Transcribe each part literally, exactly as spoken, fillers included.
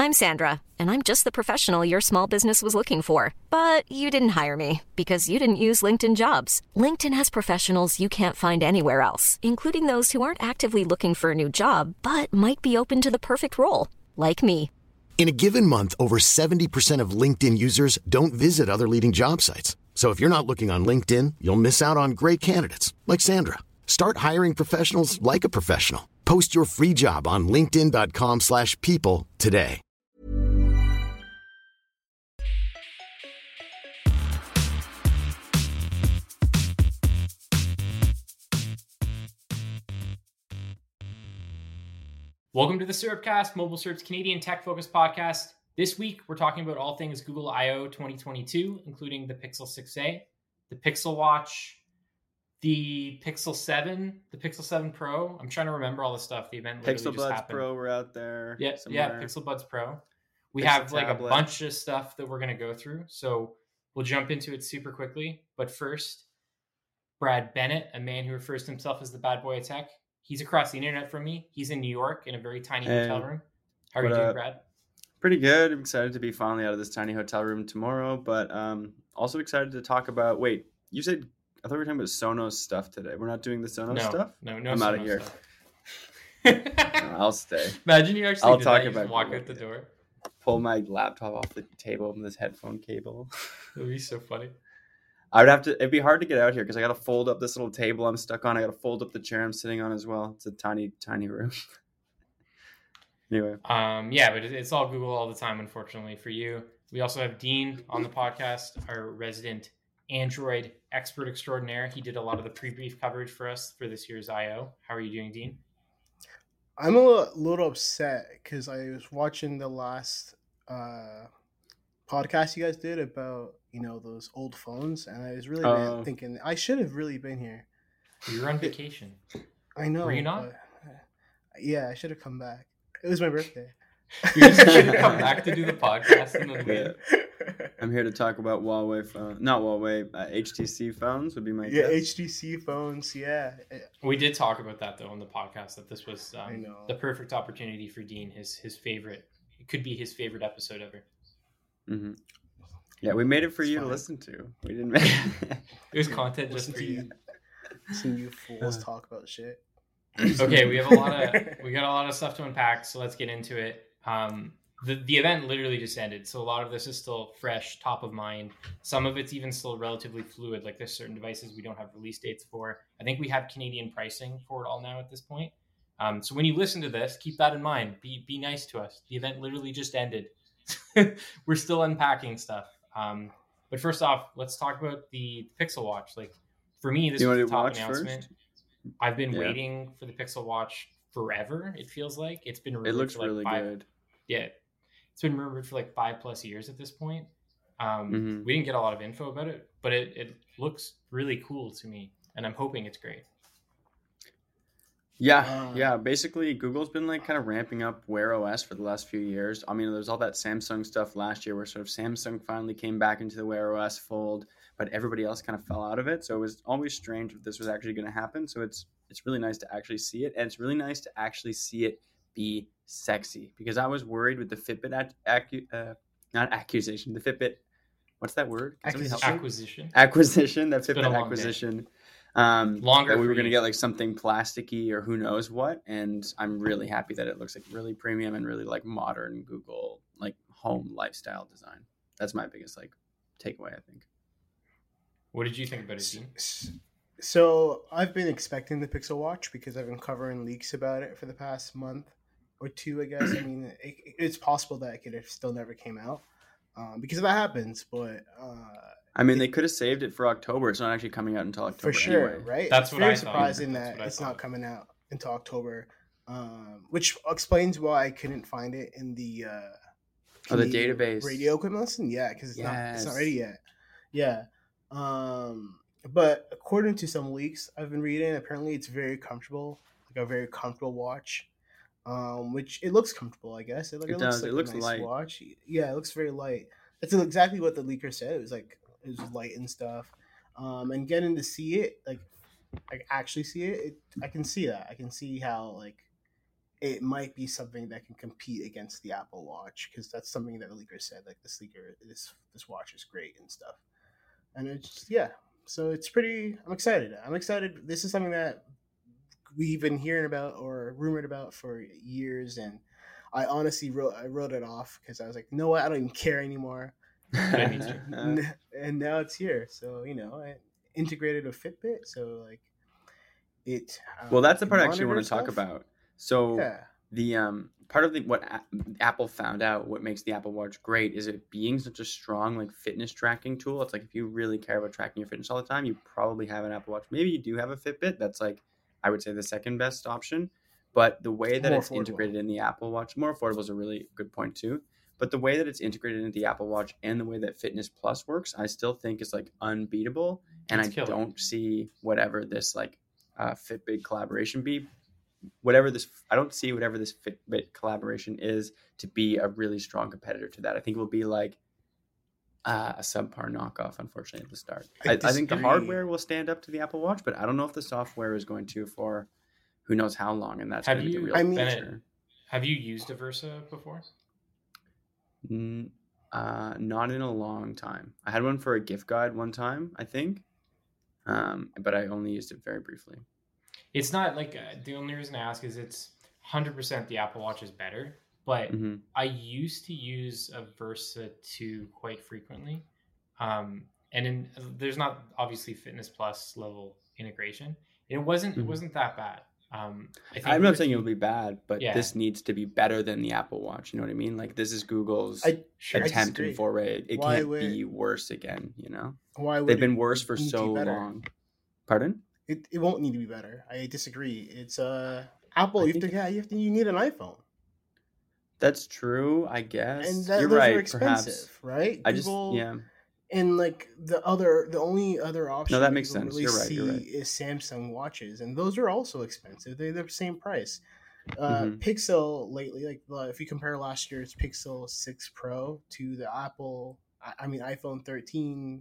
I'm Sandra, and I'm just the professional your small business was looking for. But you didn't hire me because you didn't use LinkedIn Jobs. LinkedIn has professionals you can't find anywhere else, including those who aren't actively looking for a new job, but might be open to the perfect role, like me. In a given month, over seventy percent of LinkedIn users don't visit other leading job sites. So if you're not looking on LinkedIn, you'll miss out on great candidates like Sandra. Start hiring professionals like a professional. Post your free job on linkedin.com slash people today. Welcome to the Syrupcast, Mobile Syrup's Canadian tech-focused podcast. This week, we're talking about all things Google I O twenty twenty-two, including the Pixel six a, the Pixel Watch, the Pixel seven, the Pixel seven Pro. I'm trying to remember all the stuff. The event literally Pixel just Buds happened. Pro were out there. Yeah, somewhere. yeah, Pixel Buds Pro. We Pixel have like tablet. a bunch of stuff that we're going to go through, so we'll jump into it super quickly. But first, Brad Bennett, a man who refers to himself as the bad boy of tech. He's across the internet from me. He's in New York in a very tiny Hey. hotel room. How are you What doing, up? Brad? Pretty good. I'm excited to be finally out of this tiny hotel room tomorrow, but um, also excited to talk about. Wait, you said I thought we were talking about Sonos stuff today. We're not doing the Sonos No, stuff. no, no. I'm out of Sonos here. stuff. I'll stay. Imagine you actually I'll did talk that. You just about walk Google. out the door. Pull my laptop off the table with this headphone cable. That'd be so funny. I would have to. It'd be hard to get out here because I got to fold up this little table I'm stuck on. I got to fold up the chair I'm sitting on as well. It's a tiny, tiny room. Anyway, Um, yeah, but it- it's all Google all the time, unfortunately for you. We also have Dean on the podcast, our resident Android expert extraordinaire. He did a lot of the pre-brief coverage for us for this year's I O. How are you doing, Dean? I'm a little, little upset because I was watching the last uh, podcast you guys did about, you know, those old phones, and I was really Oh. been thinking I should have really been here. You were on vacation. I know. Were you not? but, uh, yeah, I should have come back. It was my birthday. You just should have come back to do the podcast and then Yeah. leave. I'm here to talk about Huawei phone, not Huawei, uh, H T C phones would be my Yeah, guess. H T C phones. Yeah, We did talk about that though on the podcast, that this was I um, know. the perfect opportunity for Dean. His his favorite. It could be his favorite episode ever. hmm Yeah, we made it for It's you fine. to listen to. We didn't make It was content just Listen for to you. you, listen to you fools talk about shit. Okay, we have a lot of we got a lot of stuff to unpack, so let's get into it. Um, the the event literally just ended, so a lot of this is still fresh, top of mind. Some of it's even still relatively fluid. Like there's certain devices we don't have release dates for. I think we have Canadian pricing for it all now at this point. Um, so when you listen to this, keep that in mind. Be be nice to us. The event literally just ended. We're still unpacking stuff. Um, but first off, let's talk about the Pixel Watch. Like for me, this You was wanna the do top watch announcement. first? I've been Yeah. waiting for the Pixel Watch forever. It feels like it's been It rumored looks for like really five, good. Yeah, it's been rumored for like five plus years at this point. Um, Mhm. We didn't get a lot of info about it, but it, it looks really cool to me, and I'm hoping it's great. Yeah, Uh, yeah. Basically, Google's been like kind of ramping up Wear O S for the last few years. I mean, there's all that Samsung stuff last year where sort of Samsung finally came back into the Wear O S fold, but everybody else kind of fell out of it. So it was always strange if this was actually going to happen. So it's it's really nice to actually see it, and it's really nice to actually see it be sexy because I was worried with the Fitbit ac- accu- uh, not accusation, the Fitbit. What's that word? Can somebody help me? Acquisition. Acquisition, that been a Fitbit long acquisition. Um, Longer that we for were going to you. get like something plasticky or who knows what, and I'm really happy that it looks like really premium and really like modern Google like home lifestyle design. That's my biggest like takeaway, I think. What did you think about it, Dean? S- So I've been expecting the Pixel Watch because I've been covering leaks about it for the past month or two, I guess. I mean, it, it's possible that it could have still never came out um, because that happens, but uh, I mean, they could have saved it for October. It's not actually coming out until October for sure, anyway. right? That's it's what very I thought. surprising That's that what I it's thought. not coming out until October, um, which explains why I couldn't find it in the uh, Oh, the Canadian database. radio equipment listing. Yeah, because it's not it's not Yes. ready yet. Yeah. Um, but according to some leaks I've been reading, apparently it's very comfortable, like a very comfortable watch. Um, which it looks comfortable, I guess. It, like, It it does. looks like It looks a nice light. watch. Yeah, it looks very light. That's exactly what the leaker said. It was like it was light and stuff. Um, and getting to see it, like, like actually see it, it, I can see that. I can see how like it might be something that can compete against the Apple Watch, because that's something that the leaker said. Like this leaker, this this watch is great and stuff. And it's just, yeah. So it's pretty. I'm excited. I'm excited. This is something that we've been hearing about or rumored about for years, and I honestly wrote I wrote it off because I was like, you know what? I don't even care anymore. and, and now it's here. So you know, I integrated with Fitbit. So like, it. Um, well, that's the part I actually want to talk about. So yeah. the um part of the what a- Apple found out, what makes the Apple Watch great, is it being such a strong like fitness tracking tool. It's like if you really care about tracking your fitness all the time, you probably have an Apple Watch. Maybe you do have a Fitbit. That's like, I would say, the second best option. But the way that More it's affordable. integrated in the Apple Watch, more affordable is a really good point too. But the way that it's integrated into the Apple Watch and the way that Fitness Plus works, I still think is like unbeatable. And It's I killer. don't see whatever this like uh, Fitbit collaboration be, whatever this, I don't see whatever this Fitbit collaboration is to be a really strong competitor to that. I think it will be like uh, a subpar knockoff, unfortunately, at the start. I I, I think the disagree. hardware will stand up to the Apple Watch, but I don't know if the software is going to for who knows how long. And that's Have going to be the you- real I mean- picture. Have you used a Versa before? N- uh, not in a long time. I had one for a gift guide one time, I think, um, but I only used it very briefly. It's not like uh, the only reason I ask is it's one hundred percent the Apple Watch is better, but hmm I used to use a Versa two quite frequently. Um, and in, there's not obviously Fitness Plus level integration. It wasn't, Mhm. it wasn't that bad. Um, I think I'm not with saying the- it'll be bad, but Yeah. this needs to be better than the Apple Watch. You know what I mean? Like this is Google's I Sure. I attempt disagree. and foray. It Why can't would- be worse again. You know, why would they've it been worse for need to so be better? long. Pardon? It, it won't need to be better. I disagree. It's uh Apple. I You have think to, yeah, you have to. You need an iPhone, That's true, I guess. and that, You're those right. are expensive, Perhaps. right? I just Google, yeah. And like the other, the only other option that makes people sense. really You're right, see you're right. is Samsung watches, and those are also expensive. They're the same price. Uh, Mhm. Pixel lately, like uh, if you compare last year's Pixel six Pro to the Apple, I, I mean iPhone thirteen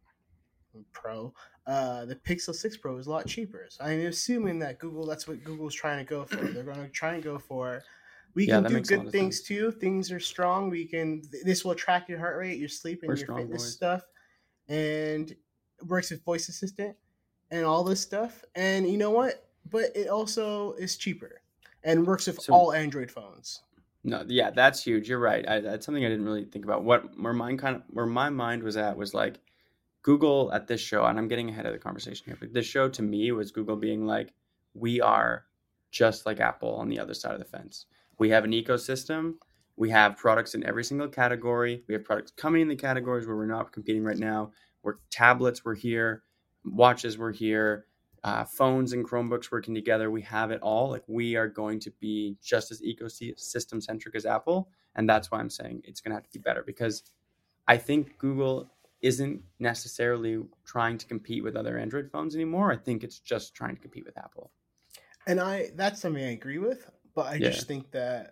Pro, uh, the Pixel six Pro is a lot cheaper. So I'm assuming that Google, that's what Google's trying to go for. They're going to try and go for. We Yeah, can that do makes a lot good of things sense. too. Things are strong. We can. This will track your heart rate, your sleep, and We're your strong fitness boys. stuff, and it works with voice assistant and all this stuff. And you know what? But it also is cheaper and works with So- all Android phones. No, yeah, that's huge. You're right. I, that's something I didn't really think about. What where mine kind of where my mind was at was like Google at this show, and I'm getting ahead of the conversation here, but this show to me was Google being like, we are just like Apple on the other side of the fence. We have an ecosystem. We have products in every single category. We have products coming in the categories where we're not competing right now. Where tablets were here, watches were here, uh, phones and Chromebooks working together. We have it all. Like we are going to be just as ecosystem centric as Apple, and that's why I'm saying it's going to have to be better, because I think Google isn't necessarily trying to compete with other Android phones anymore. I think it's just trying to compete with Apple. And I that's something I agree with, but I Yeah. just think that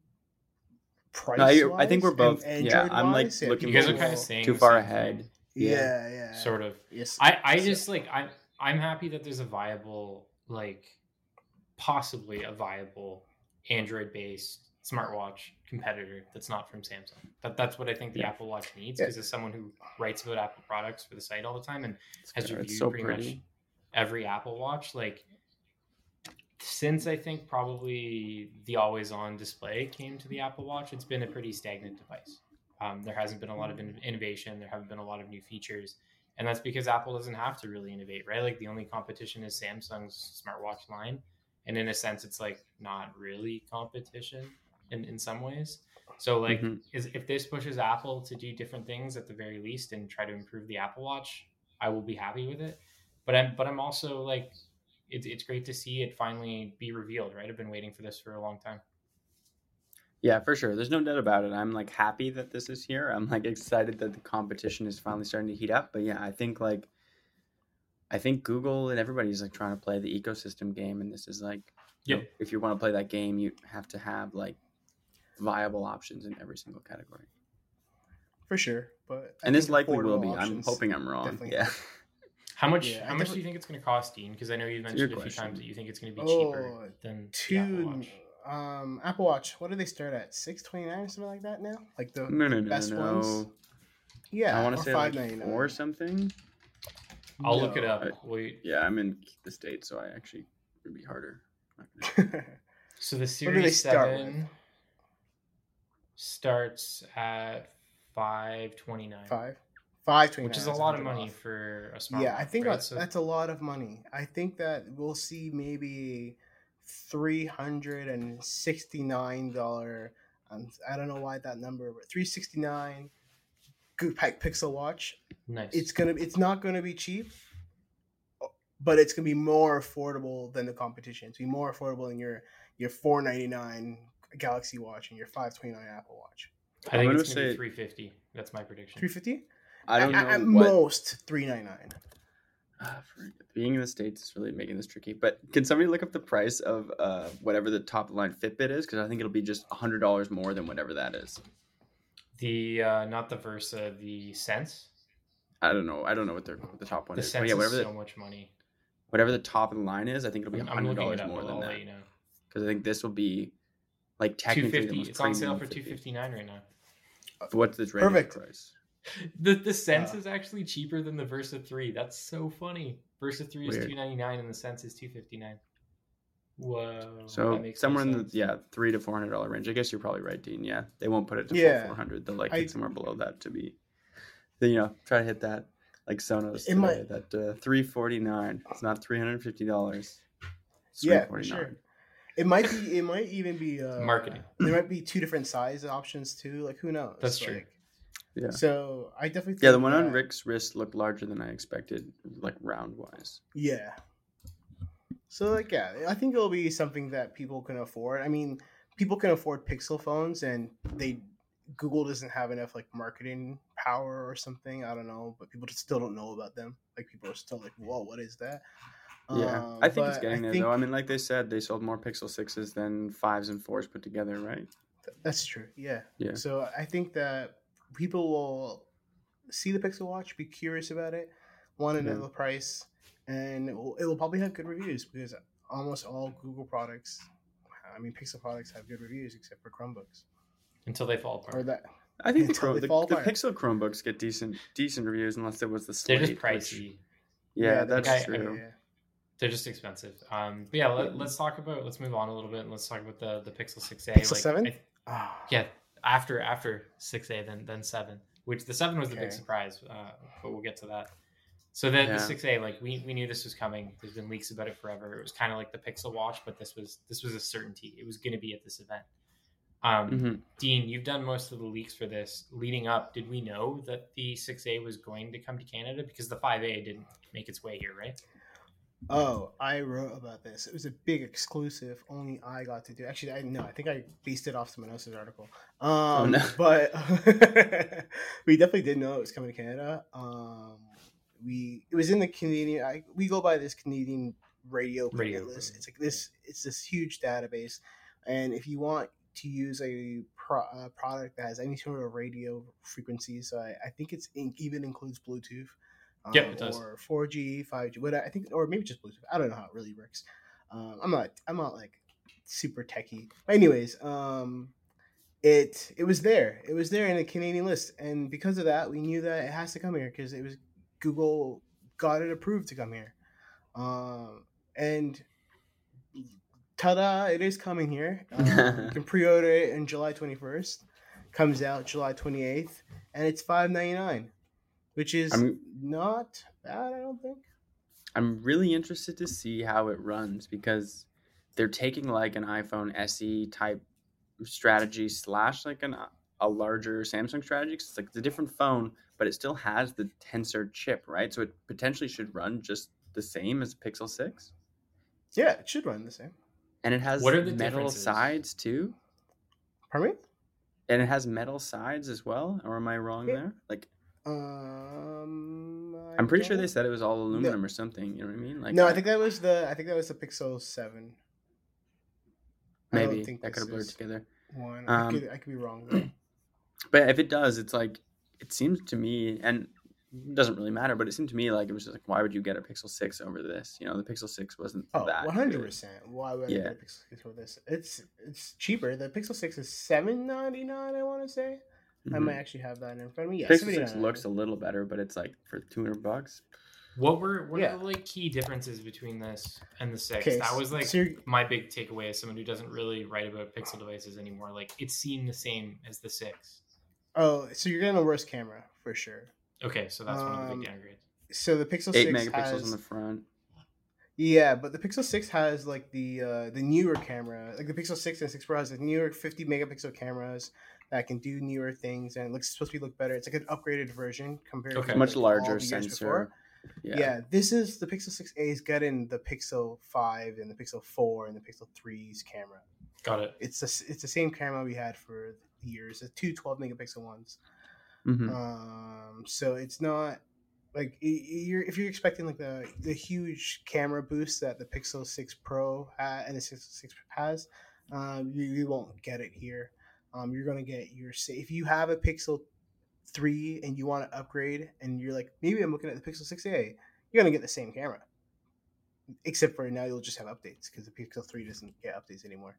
price. No, I- I think we're both- yeah, I'm, like, Android-wise, yeah, looking You guys are people- kind of saying Too the far same ahead. thing, Yeah, yeah, sort of. Yes, I, I so- just like I'm I'm happy that there's a viable, like possibly a viable Android based smartwatch competitor that's not from Samsung. That that's what I think the Yeah. Apple Watch needs, Yeah. because as someone who writes about Apple products for the site all the time and has fair. reviewed It's so pretty pretty. much every Apple Watch, like since I think probably the always on display came to the Apple Watch, it's been a pretty stagnant device. Um, there hasn't been a lot of in- innovation. There haven't been a lot of new features. And that's because Apple doesn't have to really innovate, right? Like the only competition is Samsung's smartwatch line. And in a sense, it's like not really competition in, in some ways. So like Mhm. is, if this pushes Apple to do different things at the very least and try to improve the Apple Watch, I will be happy with it. But I'm but I'm also like it's it's great to see it finally be revealed, right? I've been waiting for this for a long time. Yeah, for sure. There's no doubt about it. I'm like happy that this is here. I'm like excited that the competition is finally starting to heat up. But yeah, I think like I think Google and everybody's like trying to play the ecosystem game, and this is like, you Yeah. know, if you want to play that game, you have to have like viable options in every single category. for sure. But I And this think likely will affordable be. I'm options hoping I'm wrong. definitely Yeah. help. How much Yeah, I how much do definitely- you think it's going to cost, Dean? Because I know you've It's a good mentioned a few question. times that you think it's going to be cheaper Oh, than the Apple Two. Watch. um, Apple Watch. What do they start at? Six twenty nine or something like that now? Like the No, no, no, best no. ones. Yeah, I want or to say five like ninety nine four something. I'll look it No. up. Wait. Yeah, I'm in the States, so I actually it'd be harder. So the do they Series start seven with? starts at five twenty nine, Five. Five twenty nine. which is a lot of money for a smartphone. Yeah, I think right? that's, So that's a lot of money. I think that we'll see maybe three hundred and sixty nine dollar. Um, I don't know why that number, but three sixty nine. Good Pixel Watch. nice. It's gonna. It's not gonna be cheap, but it's gonna be more affordable than the competition. It's gonna be more affordable than your your four ninety nine Galaxy Watch and your five twenty nine Apple Watch. I think I'm it's gonna gonna be say- three fifty. That's my prediction. Three fifty. I don't know at, at what. most three ninety nine. Ah, for- being in the States is really making this tricky. But can somebody look up the price of uh, whatever the top line Fitbit is? Because I think it'll be just one hundred dollars more than whatever that is. The uh, not the Versa, the Sense. I don't know. I don't know what, their, what the top one The is. But Sense yeah, whatever is the, so much money. whatever the top of the line is, I think it'll be I'm, one I'm hundred looking dollars it up. more I'll, than I'll that. let you know. Because I think this will be like Two technically the fifty. most It's on sale premium for two Fitbit. fifty nine right now. So what's this regular Perfect. price? The the Sense Uh, is actually cheaper than the Versa three. That's so funny. Versa three is Weird. two ninety nine and the Sense is two fifty nine. Whoa. So that makes somewhere no in the sense. yeah three to four hundred dollar range. I guess you're probably right, Dean. Yeah, they won't put it to Yeah. four hundred. They'll like I- hit somewhere below that to be, then you know try to hit that like Sonos It today, might- that uh, three forty nine. It's not three hundred fifty dollars. Yeah, for sure. It might be. It might even be uh, Marketing. There might be two different size options too. Like who knows? That's true. Like, Yeah. So I definitely think Yeah, the one on that- Rick's wrist looked larger than I expected, like round wise. Yeah. So like yeah, I think it'll be something that people can afford. I mean, people can afford Pixel phones, and they Google doesn't have enough like marketing power or something. I don't know, but people just still don't know about them. Like people are still like, "Whoa, what is that?" Yeah, Um, I think it's but getting I there think though. I mean, like they said, they sold more Pixel sixes than fives and fours put together, right? that's true. Yeah. Yeah. So I think that people will see the Pixel Watch, be curious about it, want to know Yeah. the price, and it will, it will probably have good reviews because almost all Google products, I mean Pixel products, have good reviews except for Chromebooks Until they fall apart. or that. I think the, Until Chrome, they the, fall the apart. Pixel Chromebooks get decent decent reviews unless it was the They're Slate. just which- pricey. yeah, they're- that's I- I- true. Yeah. They're just expensive. Um, but yeah, let, let's talk about. Let's move on a little bit and let's talk about the the Pixel six A. Pixel seven? I- Ah, yeah, after after six A, then then seven. Which the seven was the Okay. big surprise, uh, but we'll get to that. So the, Yeah. the six A, like we, we knew this was coming. There's been leaks about it forever. It was kind of like the Pixel Watch, but this was this was a certainty. It was going to be at this event. Um, Mhm. Dean, you've done most of the leaks for this. Leading up, did we know that the six A was going to come to Canada because the five A didn't make its way here, right? Oh, I wrote about this. It was a big exclusive. Only I got to do. Actually, I know. I think I based it off someone else's article. Um, no. But we definitely did know it was coming to Canada. Um, we it was in the Canadian. I, we go by this Canadian radio Radio credit list. program. It's like this. It's this huge database, and if you want to use a pro, uh, product that has any sort of radio frequency, so I, I think it's in, even includes Bluetooth. Yep, um, it does. Or four G, five G, what I think, or maybe just Bluetooth. I don't know how it really works. Um, I'm not, I'm not like super techie. But anyways, um, it it was there. It was there in the Canadian list, and because of that, we knew that it has to come here because it was Google got it approved to come here. Um, and ta-da! It is coming here. Um, you can pre-order it on July twenty-first. Comes out July twenty-eighth, and it's five ninety-nine. Which is I'm- not bad, I don't think. I'm really interested to see how it runs because they're taking like an iPhone S E type strategy slash like an a larger Samsung strategy. 'Cause it's like it's a different phone, but it still has the Tensor chip, right? So it potentially should run just the same as Pixel six, Yeah, it should run the same. and it has What are the metal differences? sides too, Pardon me? and it has metal sides as well. Or am I wrong Yeah. there? Like Um, I I'm pretty sure they don't- said it was all aluminum or something. You know what I mean? Like no, I think that was the. I think that was the Pixel Seven. I don't maybe think that could have this blurred is together. One. I Um, could. I could be wrong. Though. But if it does, it's like it seems to me, and it doesn't really matter. But it seemed to me like it was just like, why would you get a Pixel six over this? You know, the Pixel six wasn't Oh, that one hundred good. percent. Why would I Yeah. get a Pixel six with this? It's it's cheaper. The Pixel six is seven ninety-nine, I want to say. I Mhm. might actually have that in front of me. Yeah, Pixel seven six ninety-nine. looks a little better, but it's like for two hundred bucks. What were what Yeah. are the like key differences between this and the six? Okay, That was like so you're- my big takeaway as someone who doesn't really write about Pixel devices anymore. Like it seemed the same as the six. Oh, so you're getting a worse camera for sure. Okay, so that's one of the Um, big downgrades. So the Pixel Eight six megapixels has on the front. yeah, but the Pixel six has like the uh, the newer camera. Like the Pixel six and six Pro has the newer fifty megapixel cameras that can do newer things and it looks supposed to be look better. It's like an upgraded version compared Okay. to Much like, all larger the years sensor. before. Yeah. Yeah. this is the Pixel six A is getting the Pixel five and the Pixel four and the Pixel three's camera. Got it. It's a, it's the same camera we had for years, the two twelve megapixel ones. Mhm. Um, so it's not like y- you're if you're expecting like the the huge camera boost that the Pixel six Pro ha- and the six six has, um, you, you won't get it here. Um, you're gonna get your sa- if you have a Pixel three and you want to upgrade, and you're like maybe I'm looking at the Pixel six A, you're gonna get the same camera, except for now you'll just have updates because the Pixel three doesn't get updates anymore.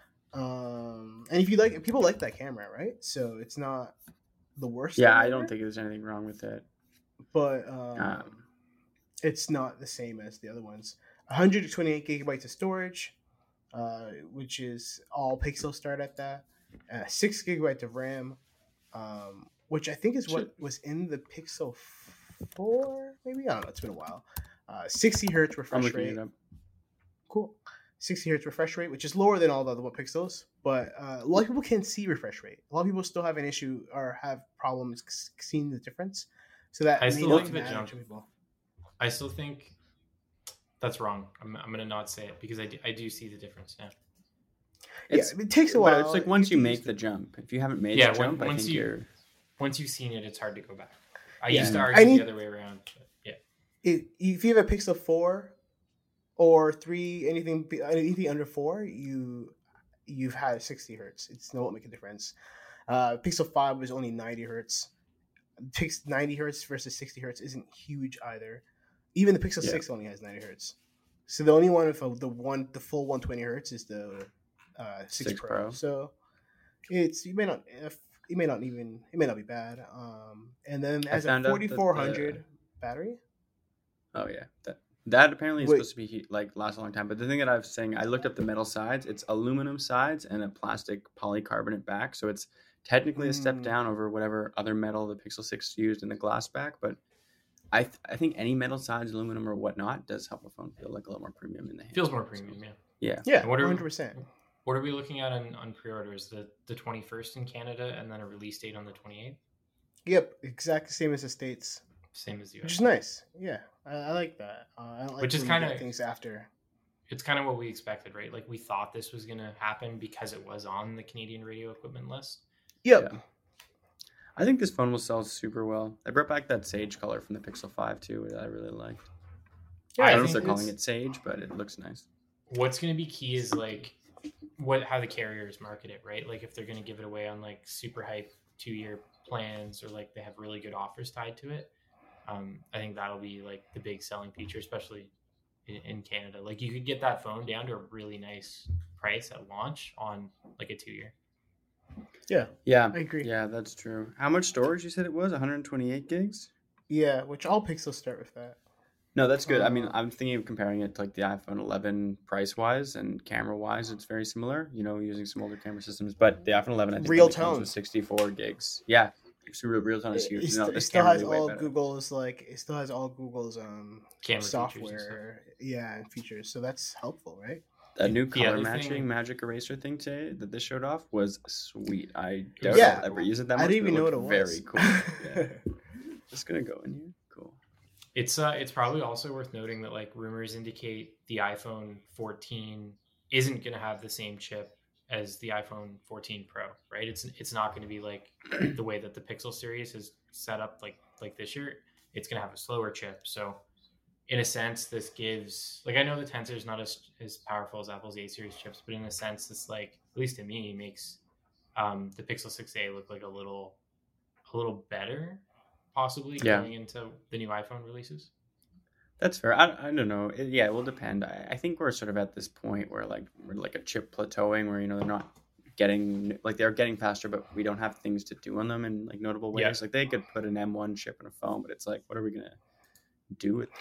Um, and if you like, people like that camera, right? So it's not the worst. Yeah, thing I ever, don't think there's anything wrong with it. but um, Um, it's not the same as the other ones. one hundred twenty-eight gigabytes of storage, uh, which is all Pixels start at that. Uh, six gigabytes of RAM, um, which I think is what Shit. was in the Pixel four. Maybe I don't know. It's been a while. Uh, sixty hertz I'm refresh looking rate. it up. Cool. sixty hertz refresh rate, which is lower than all the other pixels, but uh, a lot of people can't see refresh rate. A lot of people still have an issue or have problems c- seeing the difference. So that I may still not think the matter jump- to people. I still think that's wrong. I'm, I'm gonna not say it because I do, I do see the difference. Yeah. It's, yeah, it takes a but while. it's like once you get make used the to it. jump. If you haven't made Yeah, the when- jump, I once think you- you're. Once you've seen it, it's hard to go back. I Yeah. used to I argue need- the other way around. But yeah. It, if you have a Pixel four or three, anything be- anything under four, you you've had sixty hertz. It's no won't make a difference. Uh, Pixel five was only ninety hertz. Pix ninety hertz versus sixty hertz isn't huge either. Even the Pixel Yeah. six only has ninety hertz. So the only one with a, the one the full one twenty hertz is the uh, six, six Pro. Pro. So it's you may not if, it may not even it may not be bad. Um, and then I as a found out that forty-four hundred the- battery. Oh yeah, that that apparently is Wait. supposed to be he- like last a long time. But the thing that I was saying, I looked up the metal sides. It's aluminum sides and a plastic polycarbonate back. So it's technically a step Mm. down over whatever other metal the Pixel six used in the glass back. But I th- I think any metal sides, aluminum or whatnot, does help a phone feel like a little more premium in the hand. Feels more premium. Yeah. Yeah. Yeah, And what are- one hundred percent. What are we looking at on, on pre-orders? The the twenty-first in Canada and then a release date on the twenty-eighth? Yep, exactly same as the states, Same as the U which S. is nice. Yeah, I, I like that. Uh, I don't like Which is when you get kinda- things after. It's kind of what we expected, right? Like we thought this was going to happen because it was on the Canadian radio equipment list. Yep. Yeah. I think this phone will sell super well. I brought back that sage color from the Pixel five too, that I really liked. Yeah, I I don't know if think they're calling it's- it sage, but it looks nice. What's going to be key is like what how the carriers market it, right? Like if they're going to give it away on like super hype two year plans or like they have really good offers tied to it. Um, I think that'll be like the big selling feature, especially in, in Canada. Like you could get that phone down to a really nice price at launch on like a two year. Yeah, Yeah, I agree. Yeah, that's true. How much storage you said it was? one hundred twenty-eight gigs? yeah. Which all Pixels start with that. No, that's good. I mean, Uh, I'm thinking of comparing it to like the iPhone eleven price wise and camera wise. It's very similar, you know, using some older camera systems. But the iPhone eleven, I think, Real only comes tone. with sixty-four gigs. Yeah, so real, real tone is It, huge. it No, st- it this still camera has is way all better. Google's like it still has all Google's um Camera features and stuff. software. Yeah, and features. So that's helpful, right? That new The color other matching thing- magic eraser thing today that this showed off was sweet. I Yeah. doubt Yeah. I'll ever use it that I much. didn't but even know what it looked was. Very cool. Yeah. Just gonna go in here. Cool. It's uh, it's probably also worth noting that like rumors indicate the iPhone fourteen isn't going to have the same chip as the iPhone fourteen Pro, right? It's it's not going to be like the way that the Pixel series is set up like like this year. It's going to have a slower chip. So in a sense, this gives like I know the Tensor is not as as powerful as Apple's eight series chips, but in a sense, this like at least to me makes um, the Pixel six A look like a little a little better possibly Yeah. going into the new iPhone releases. That's fair. I, I don't know. It, yeah, it will depend. I, I think we're sort of at this point where like we're like a chip plateauing where, you know, they're not getting like they're getting faster, but we don't have things to do on them in like notable ways. Yeah. Like they could put an M one chip in a phone, but it's like, what are we gonna do with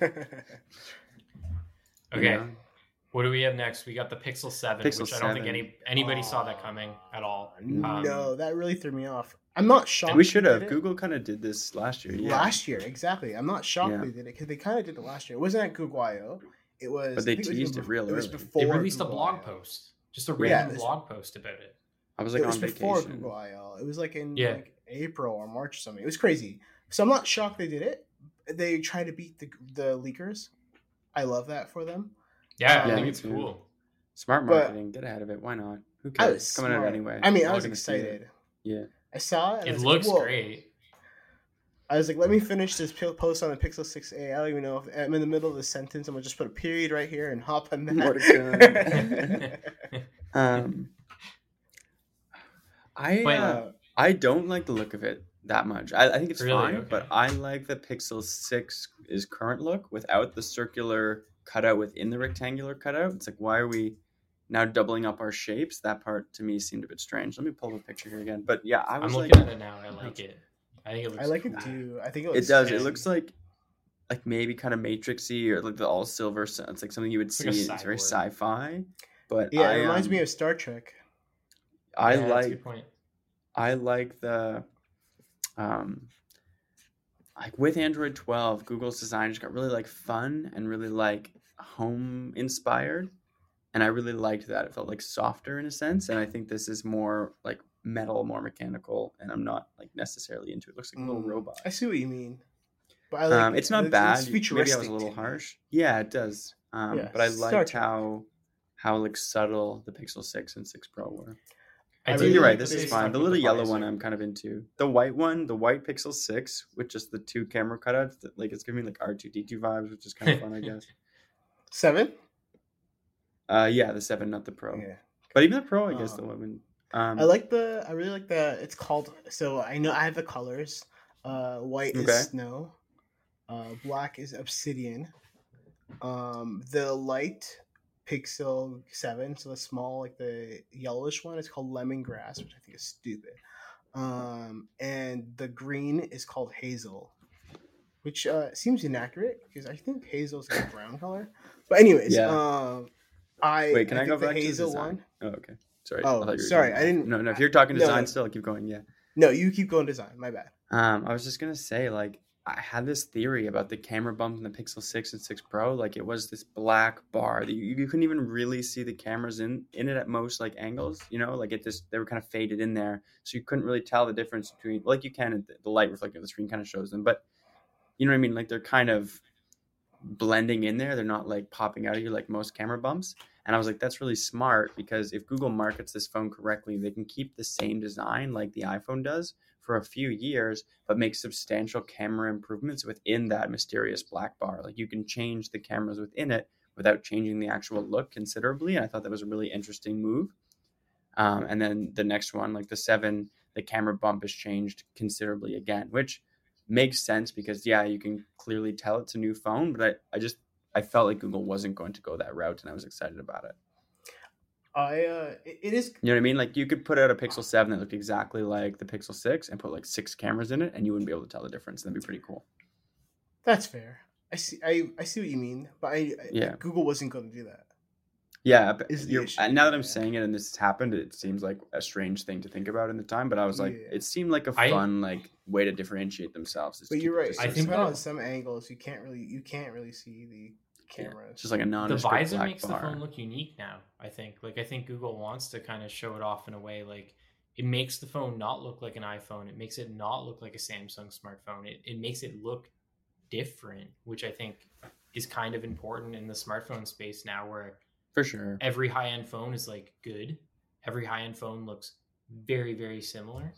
Okay. you know? What do we have next? We got the Pixel seven, Pixel which I don't think seven. any anybody saw that coming at all. Um, no, that really threw me off. I'm not shocked. We should they have. did it. Google kind of did this last year. Yeah. Last year, exactly. I'm not shocked Yeah. they did it because they kind of did it last year. It wasn't at Google I O. It was. But they I think teased was, it real It was early. before. They released Google a blog I O. post, just a Yeah, random it was- blog post about it. I was like it was on before vacation. Google I O. It was like in Yeah. like April or March or something. It was crazy. So I'm not shocked they did it. They tried to beat the the leakers. I love that for them. Yeah, I Yeah, think me it's too. cool. Smart But- marketing. Get ahead of it. Why not? Who I cares? was It's coming out smart. anyway. I mean, We're I all was gonna see it. excited. Yeah. I saw it. And I It was looks like, Whoa. great. I was like, let me finish this p- post on the Pixel six A. I don't even know if I'm in the middle of the sentence. I'm gonna just put a period right here and hop on that. Um, I But- uh, I don't like the look of it that much. I, I think it's Really? fine, Okay. but I like the Pixel six's current look without the circular cutout within the rectangular cutout. It's like, why are we now doubling up our shapes? That part to me seemed a bit strange. Let me pull the picture here again. But yeah, I I'm was looking like, at it now. I like it. I think it looks I like cool. it too. I think it, it looks does. It sexy. looks like like maybe kind of matrixy or like the all silver. so- It's like something you would It's see. like a It's very cyborg. sci-fi. But Yeah, I, it reminds um, me of Star Trek. I Yeah, that's a like good point. I like the um like with Android twelve, Google's design just got really like fun and really like home inspired. And I really liked that. It felt like softer in a sense. And I think this is more like metal, more mechanical, and I'm not like necessarily into it. It looks like a little Mm, robot. I see what you mean. But I like Um, it's not it's, bad. It's Maybe I was futuristic a little to me. harsh. Yeah, it does. Um, Yeah, but I Star liked Trek. how how like subtle the Pixel six and six Pro were. I I do really You're right. like This that is they fine. stuck The with little yellow visor. one I'm kind of into. The white one, the white Pixel six with just the two camera cutouts, that, like it's giving me like R two D two vibes, which is kind of fun, I guess. Seven. Uh, yeah, the seven, not the Pro. Yeah. But even the Pro, I guess Um, the one. Um, I like the. I really like the. It's called. So I know I have the colors. Uh, white Okay. is snow. Uh, black is obsidian. Um, the light Pixel seven, so the small, like the yellowish one, is called lemongrass, which I think is stupid. Um, and the green is called hazel, which uh, seems inaccurate because I think hazel is like a brown color. But anyways, Yeah. um, I Wait, can I, think go the back to the hazel design? one. Oh, okay. Sorry. Oh, thought you were sorry, doing I that. didn't- No, no. If you're talking No, design no. still, keep going. Yeah. No, you keep going design. My bad. Um, I was just gonna say, like, I had this theory about the camera bump in the Pixel six and six Pro. Like, it was this black bar that you, you couldn't even really see the cameras in in it at most like angles. You know, like it just they were kind of faded in there, so you couldn't really tell the difference between like you can the light reflecting on the screen kind of shows them, but you know what I mean. Like they're kind of blending in there. They're not like popping out of you like most camera bumps. And I was like, that's really smart because if Google markets this phone correctly, they can keep the same design like the iPhone does for a few years, but make substantial camera improvements within that mysterious black bar. Like you can change the cameras within it without changing the actual look considerably. And I thought that was a really interesting move. Um, and then the next one, like the seven, the camera bump is changed considerably again, which makes sense because, yeah, you can clearly tell it's a new phone, but I, I just, I felt like Google wasn't going to go that route, and I was excited about it. I uh, it, it is. You know what I mean? Like you could put out a Pixel seven that looked exactly like the Pixel six and put like six cameras in it, and you wouldn't be able to tell the difference. That'd be pretty cool. That's fair. I see. I, I see what you mean, but I, I Yeah. Google wasn't going to do that. Yeah, but Is the you're, issue, and now that I'm yeah. saying it and this has happened, it seems like a strange thing to think about in the time. But I was like, Yeah. it seemed like a I- fun like way to differentiate themselves. is to But keep you're it right. just I I so think think that- on some angles you can't really you can't really see the Yeah, cameras. it's just like a The nondescript visor black makes bar. the phone look unique now. I think. Like I think Google wants to kind of show it off in a way. Like it makes the phone not look like an iPhone. It makes it not look like a Samsung smartphone. It it makes it look different, which I think is kind of important in the smartphone space now, where For sure. every high end phone is like good. Every high end phone looks very very similar.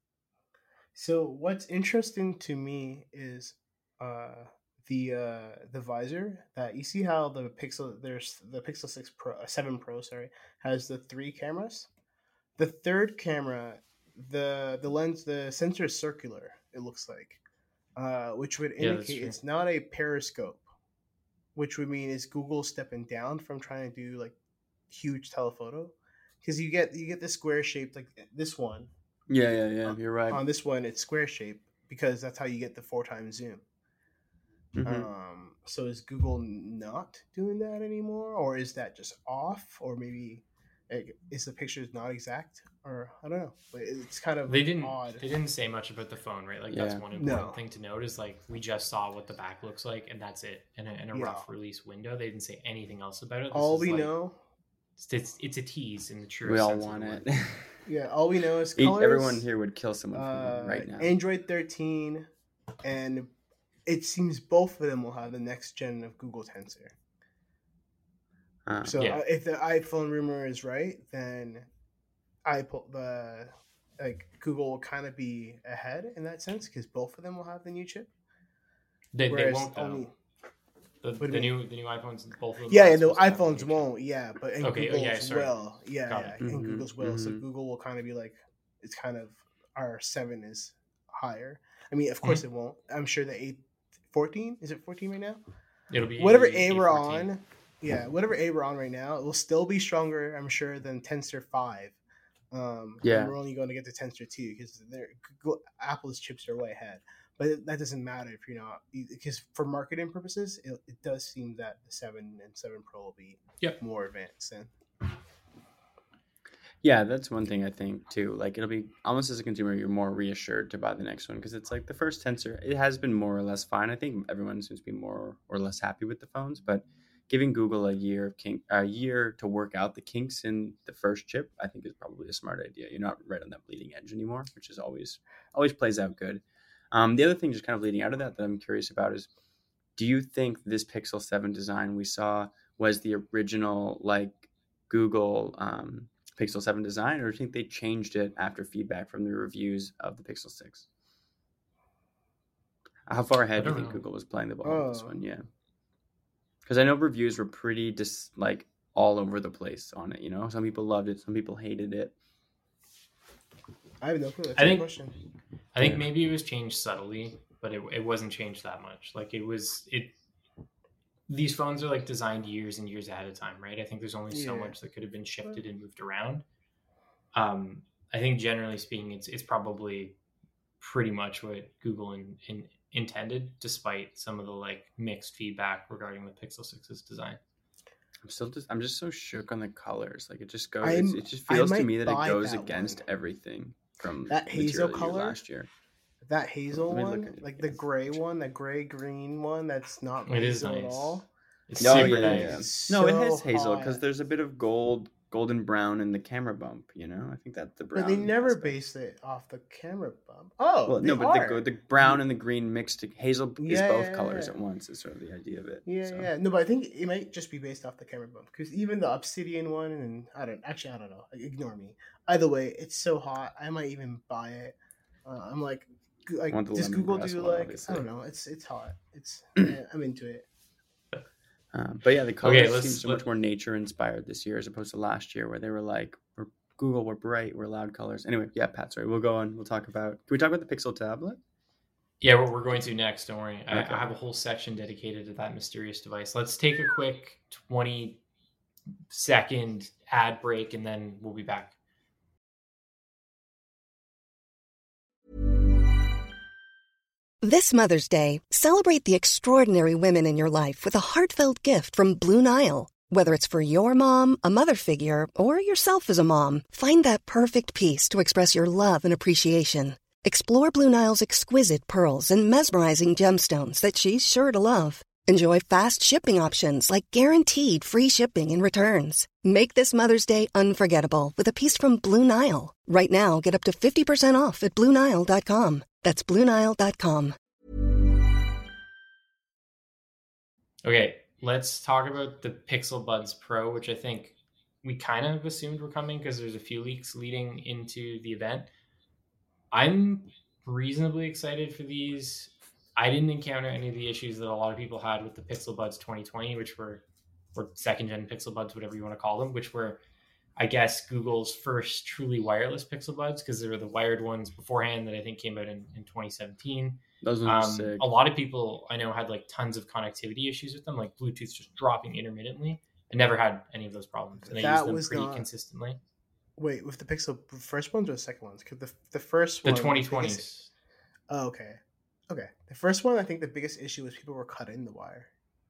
So what's interesting to me is uh, the uh, the visor that you see how the Pixel there's the Pixel six Pro uh, seven Pro sorry has the three cameras. The third camera, the the lens the sensor is circular. It looks like uh, which would Yeah, that's indicate true. it's not a periscope, which would mean is Google stepping down from trying to do like huge telephoto, because you get you get the square shape like this one. Yeah, yeah, yeah. Uh, You're right. On this one, it's square shape because that's how you get the four times zoom. Mhm. Um, so is Google not doing that anymore, or is that just off, or maybe like, is the picture not exact, or I don't know. But it's kind of They didn't odd. they didn't say much about the phone, right? Like that's Yeah. one important No. thing to note is like we just saw what the back looks like, and that's it. In a, in a Yeah. rough release window, they didn't say anything else about it. This All is we like- know, it's, it's it's a tease in the truest We all sense of want the it. word. yeah, all we know is Each- colors. Everyone here would kill someone for uh, one right now. Android thirteen, and it seems both of them will have the next gen of Google Tensor. Uh, So Yeah. uh, if the iPhone rumor is right, then Apple the like Google will kind of be ahead in that sense because both of them will have the new chip. They, they Whereas won't though. only The, What do the you new the new iPhones, both of them. yeah, are and the supposed to have iPhones new chip. won't. Yeah, but in Okay, oh, Google's yeah, sorry. will. Yeah, Got yeah, it. in Mhm, Google's will. So mhm. Google will kind of be like, it's kind of our seven is higher. I mean, of course it won't. I'm sure the eight, fourteen is it fourteen right now? It'll be Whatever A we're A fourteen. on, yeah, whatever A we're on right now, it will still be stronger, I'm sure, than Tensor five. Um, Yeah. and we're only going to get to Tensor two because Google Apple's chips are way ahead. But that doesn't matter if you're not, because for marketing purposes, it, it does seem that the seven and seven Pro will be Yep. more advanced. Then Yeah, that's one thing I think too. Like it'll be almost as a consumer, you're more reassured to buy the next one because it's like the first Tensor. It has been more or less fine. I think everyone seems to be more or less happy with the phones, but giving Google a year of kink, a year to work out the kinks in the first chip, I think is probably a smart idea. You're not right on that bleeding edge anymore, which is always always plays out good. Um, the other thing, just kind of leading out of that, that I'm curious about is, do you think this Pixel seven design we saw was the original like Google um, Pixel seven design, or do you think they changed it after feedback from the reviews of the Pixel six? How far ahead do you don't think know. Google was playing the ball with this Oh. one? Yeah, because I know reviews were pretty dis like all over the place on it. You know, some people loved it, some people hated it. I have no clue. That's I a good think- question. I think Yeah. maybe it was changed subtly, but it, it wasn't changed that much. Like it was it. These phones are like designed years and years ahead of time, right? I think there's only so Yeah. much that could have been shifted and moved around. Um, I think generally speaking, it's it's probably pretty much what Google in, in, intended, despite some of the like mixed feedback regarding the Pixel six's design. I'm still just I'm just so shook on the colors. Like it just goes. I'm- it just I feels to might me that it buy goes that against one. everything from That hazel Material U color? last year. That hazel Let me look one, at it like the again. gray one, that gray green one, that's not It is hazel at nice. all. It's Oh, super yeah, nice. yeah, yeah. It's No, it so has hazel because hot. there's a bit of gold, golden brown in the camera bump. You know, I think that's the brown. But they never aspect. based it off the camera bump. Oh, Well, they no, but are. the, the brown and the green mixed. to- Hazel is Yeah, both yeah, colors yeah. at once. Is sort of the idea of it. Yeah, so. yeah. No, but I think it might just be based off the camera bump because even the Obsidian one, and I don't actually, I don't know. Ignore me. Either way, it's so hot. I might even buy it. Uh, I'm like, go- like, Want the does Google lemongrass do one, like? obviously. I don't know. It's it's hot. It's yeah, I'm into it. Um, but yeah, the colors Okay, seem let's- so let- much more nature inspired this year as opposed to last year where they were like, we're, Google, we're bright, we're loud colors. Anyway, yeah, Pat, sorry, we'll go on. We'll talk about. Can we talk about the Pixel tablet? Yeah, we're, we're going to next. Don't worry. I, Okay. I have a whole section dedicated to that mysterious device. Let's take a quick twenty second ad break and then we'll be back. This Mother's Day, celebrate the extraordinary women in your life with a heartfelt gift from Blue Nile. Whether it's for your mom, a mother figure, or yourself as a mom, find that perfect piece to express your love and appreciation. Explore Blue Nile's exquisite pearls and mesmerizing gemstones that she's sure to love. Enjoy fast shipping options like guaranteed free shipping and returns. Make this Mother's Day unforgettable with a piece from Blue Nile. Right now, get up to fifty percent off at Blue Nile dot com. That's Blue Nile dot com. Okay, let's talk about the Pixel Buds Pro, which I think we kind of assumed were coming because there's a few leaks leading into the event. I'm reasonably excited for these. I didn't encounter any of the issues that a lot of people had with the Pixel Buds twenty twenty, which were, or second gen Pixel Buds, whatever you want to call them, which were I guess, Google's first truly wireless Pixel Buds, because there were the wired ones beforehand that I think came out in, in twenty seventeen. Those ones are Um, sick. a lot of people I know had like tons of connectivity issues with them, like Bluetooth just dropping intermittently. I never had any of those problems, and I That used them was pretty not- consistently. Wait, with the Pixel first ones or the second ones? Because the the first The one, twenty biggest- twenties. Oh, okay, okay. The first one, I think the biggest issue was people were cutting the wire.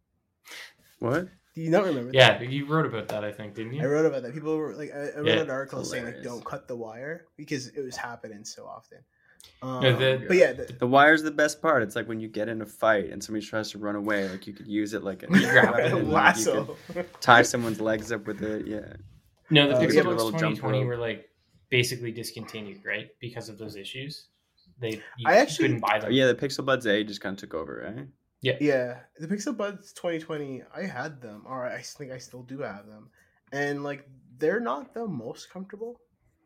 What? Do you not remember? Yeah, you wrote about that, I think, didn't that? I you? wrote about that. People were like, I, I wrote Yeah, an article saying like, hilarious. don't cut the wire because it was happening so often. Um, No, the- but yeah, the, The wire's the best part. It's like when you get in a fight and somebody tries to run away, like you could use it like a grab it weapon, and like, you lasso. could tie someone's legs up with it. Yeah. No, the Uh, Pixel yeah, Buds little twenty jump twenty rope. were like basically discontinued, right? Because of those issues. They you I actually- couldn't buy Oh, them. yeah, the Pixel Buds A just kind of took over, right? Yeah, the Pixel Buds twenty twenty, I had them, or I think I still do have them, and like they're not the most comfortable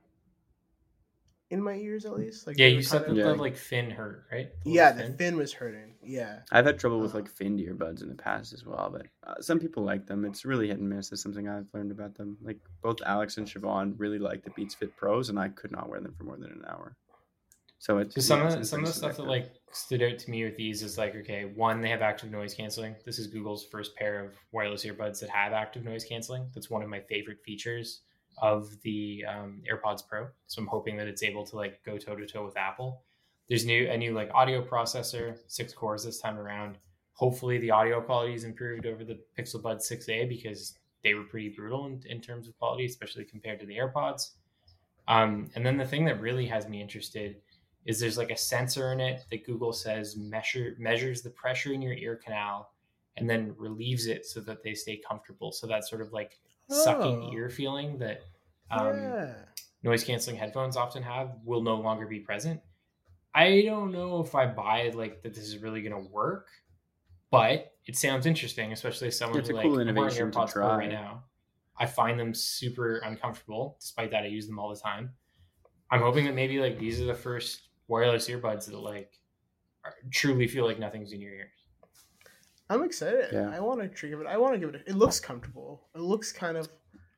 in my ears, at least. Like Yeah, they you were said kind that of- Yeah. the like fin hurt, right? The yeah, little the fin. fin was hurting. Yeah, I've had trouble with Uh-huh. like finned earbuds in the past as well, but uh, some people like them. It's really hit and miss. Is something I've learned about them. Like both Alex and Siobhan really like the Beats Fit Pros, and I could not wear them for more than an hour. So it's So some yeah, of it's some of the pretty stuff that subjective. like stood out to me with these is like, okay, one, they have active noise canceling. This is Google's first pair of wireless earbuds that have active noise canceling. That's one of my favorite features of the um, AirPods Pro. So I'm hoping that it's able to like go toe to toe with Apple. There's new a new like audio processor, six cores this time around. Hopefully the audio quality is improved over the Pixel Buds six A because they were pretty brutal in, in terms of quality, especially compared to the AirPods. Um, and then the thing that really has me interested is there's like a sensor in it that Google says measure measures the pressure in your ear canal and then relieves it so that they stay comfortable. So that sort of like sucking Oh. ear feeling that um, yeah. noise canceling headphones often have will no longer be present. I don't know if I buy like that this is really going to work, but it sounds interesting, especially as someone It's who a like cool I'm wearing innovation to AirPods Pro try. right now. I find them super uncomfortable. Despite that, I use them all the time. I'm hoping that maybe like these are the first wireless earbuds that like are, truly feel like nothing's in your ears. I'm excited. Yeah. I want to give it. I want to give it. It looks comfortable. It looks kind of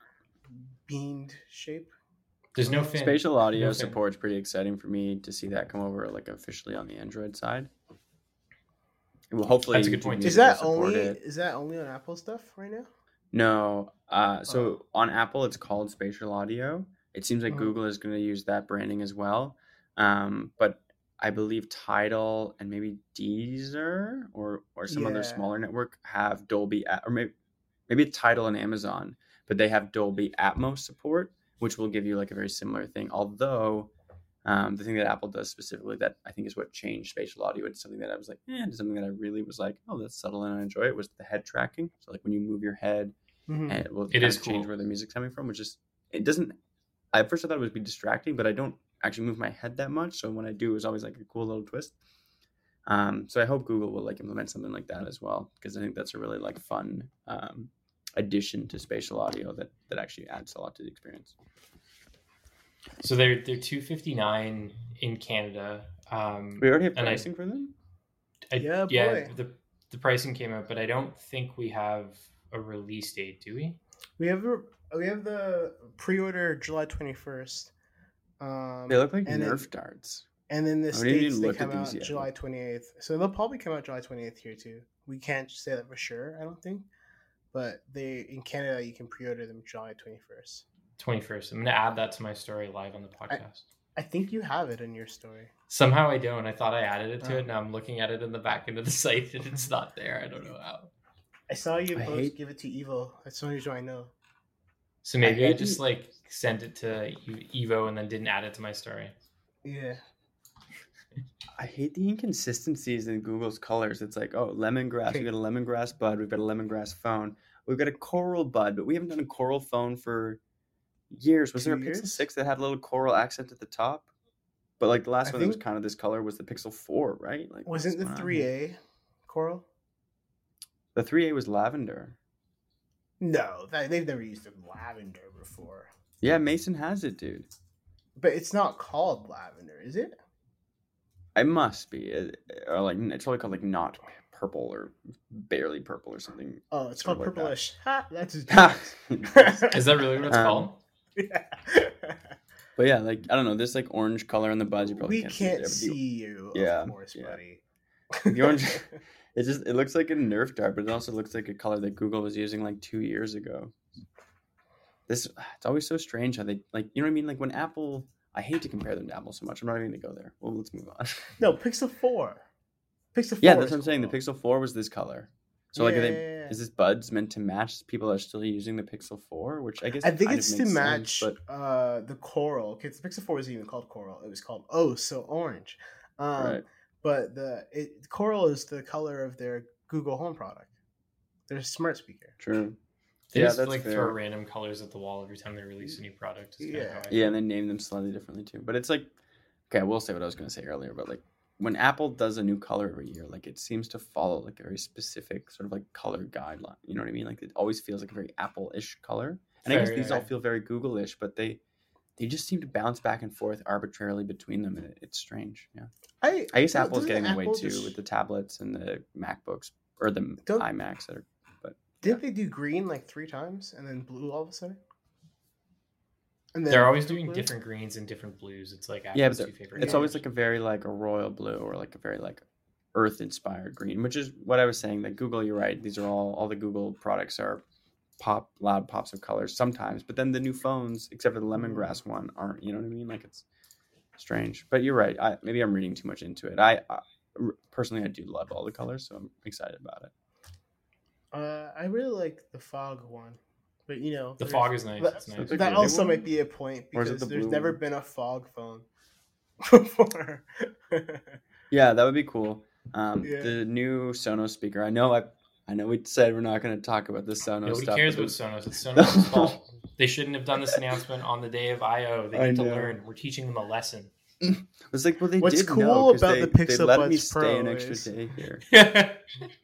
beamed shape. There's no fin. Spatial audio No fin. support's pretty exciting for me to see that come over like officially on the Android side. Well, hopefully That's a good YouTube point. Music Is that will support only it. is that only on Apple stuff right now? No. Uh, so Oh. on Apple, it's called Spatial Audio. It seems like Mhm. Google is going to use that branding as well. Um, but I believe Tidal and maybe Deezer or or some other Yeah. smaller network have Dolby, A- or maybe maybe it's Tidal and Amazon, but they have Dolby Atmos support, which will give you like a very similar thing. Although um, the thing that Apple does specifically that I think is what changed spatial audio into something that I was like, eh, into something that I really was like, oh, that's subtle and I enjoy it was the head tracking. So like when you move your head, Mhm. and it will It kind is of change cool. where the music's coming from, which is it doesn't. I at first I thought it would be distracting, but I don't actually move my head that much. So when I do, it's always like a cool little twist. Um, so I hope Google will like implement something like that as well, because I think that's a really like fun um, addition to spatial audio that that actually adds a lot to the experience. So they're they're two fifty-nine in Canada. Um, We already have and I- pricing for them. I, Yeah, yeah. boy. The the pricing came out, but I don't think we have a release date, do we? We have the we have the pre-order July twenty-first. Um, They look like and Nerf then, darts. and then the I haven't even states they looked at come out these yet. July twenty-eighth. So they'll probably come out July twenty-eighth here too. We can't say that for sure. I don't think, but they in Canada you can pre-order them July twenty-first. twenty-first. I'm going to add that to my story live on the podcast. I think you have it in your story. Somehow I don't. I thought I added it to Oh. it. Now I'm looking at it in the back end of the site and it's not there. I don't know how. I saw you I post hate- give it to Evil. That's the only reason I know. So maybe I, hate just the- like sent it to Evo and then didn't add it to my story. Yeah. I hate the inconsistencies in Google's colors. It's like, oh, lemongrass. Okay. We got a lemongrass bud. We've got a lemongrass phone. We've got a coral bud, but we haven't done a coral phone for years. Was there a Two Pixel years? six that had a little coral accent at the top? But like the last I one that was think- kind of this color was the Pixel four, right? Like Wasn't what's the going on three here? A Coral? The three A was lavender. No, that, they've never used a lavender before. Yeah, Mason has it, dude. But it's not called lavender, is it? It must be. It- or like it's probably called like not purple or barely purple or something. Oh, it's Sort called of like that. purplish. Ha, that's his Ha! Is that really what it's Um, called? Yeah. But yeah, like I don't know, this like orange color in the buds. You probably We can't, can't see, see you, Yeah, of course, yeah. buddy. The orange, it just it looks like a Nerf dart, but it also looks like a color that Google was using like two years ago. This it's always so strange how they like you know what I mean. Like when Apple, I hate to compare them to Apple so much. I'm not even gonna go there. Well, let's move on. No, Pixel four. Pixel four. Yeah, that's is what I'm saying. The cool. Pixel four was this color. So like, Yeah, are they, yeah, yeah. is this buds meant to match people that are still using the Pixel four? Which I guess I think kind it's of to makes match sense, uh, the coral. Because the Pixel four wasn't even called coral; it was called oh so orange. Um, Right. But the it, coral is the color of their Google Home product, their smart speaker. but true. They Yeah, just that's like fair. throw random colors at the wall every time they release a new product. Is kind of Yeah. how I Yeah, feel. and they name them slightly differently too. But it's like, okay, I will say what I was going to say earlier, but like when Apple does a new color every year, like it seems to follow like a very specific sort of like color guideline. You know what I mean? Like it always feels like a very Apple-ish color. And I Fair, guess these yeah. all feel very Google-ish, but they they just seem to bounce back and forth arbitrarily between them, and it, it's strange. Yeah, I I guess don't- Apple's doesn't getting away Apple too just- with the tablets and the MacBooks or the Don't- iMacs that are. But Didn't they do green like three times and then blue all of a sudden? And then They're always doing blue? different greens and different blues. It's like yeah, Apple's but two they're- favorite it's Yeah. always colors. like a very like a royal blue or like a very like earth-inspired green, which is what I was saying. That Google, you're right. These are all all the Google products are pop loud pops of colors sometimes, but then the new phones, except for the lemongrass one, aren't. You know what I mean? Like it's strange. But you're right. I maybe I'm reading too much into it. I, I personally I do love all the colors, so I'm excited about it. Uh, I really like the fog one, but you know The there's- fog is nice. That, It's nice. It's a that gray also one? might be a point Or is it because the there's blue never one? been a fog phone before. Yeah, that would be cool. Um, Yeah. The new Sonos speaker. I know. I I know we said we're not going to talk about the Sonos Nobody stuff. cares but about the- Sonos. It's Sonos' fault. They shouldn't have done this announcement on the day of I O. They I need to know. learn. We're teaching them a lesson. It's like, well, they What's did cool know 'cause about they, the they Pixel let me Buds stay Pro an extra is- day here. yeah,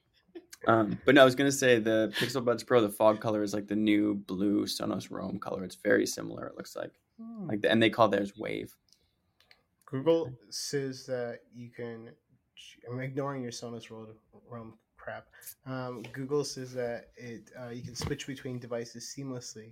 Um, but no, I was gonna say the Pixel Buds Pro, the fog color is like the new blue Sonos Roam color. It's very similar. It looks like Hmm. like, the, and they call theirs Wave. Google says that you can. I'm ignoring your Sonos Roam Roam crap. Um, Google says that it uh, you can switch between devices seamlessly,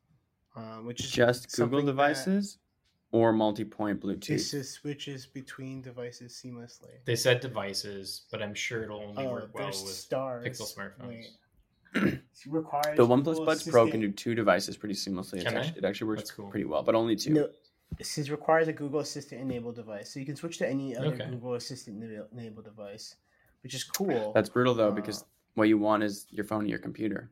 um, which is Just Google something that devices or multi-point It Bluetooth. just switches between devices seamlessly. they said devices, but I'm sure it'll only Oh, work well there's with stars. Pixel smartbuds. Wait. It requires The OnePlus Google Buds Pro can Assistant- do two devices pretty seamlessly. It's Can they? actually, it actually works That's cool. pretty well, but only two. No, it says requires a Google Assistant enabled device, so you can switch to any other Okay. Google Assistant ena- enabled device, which is cool. That's brutal though, Uh, because what you want is your phone and your computer.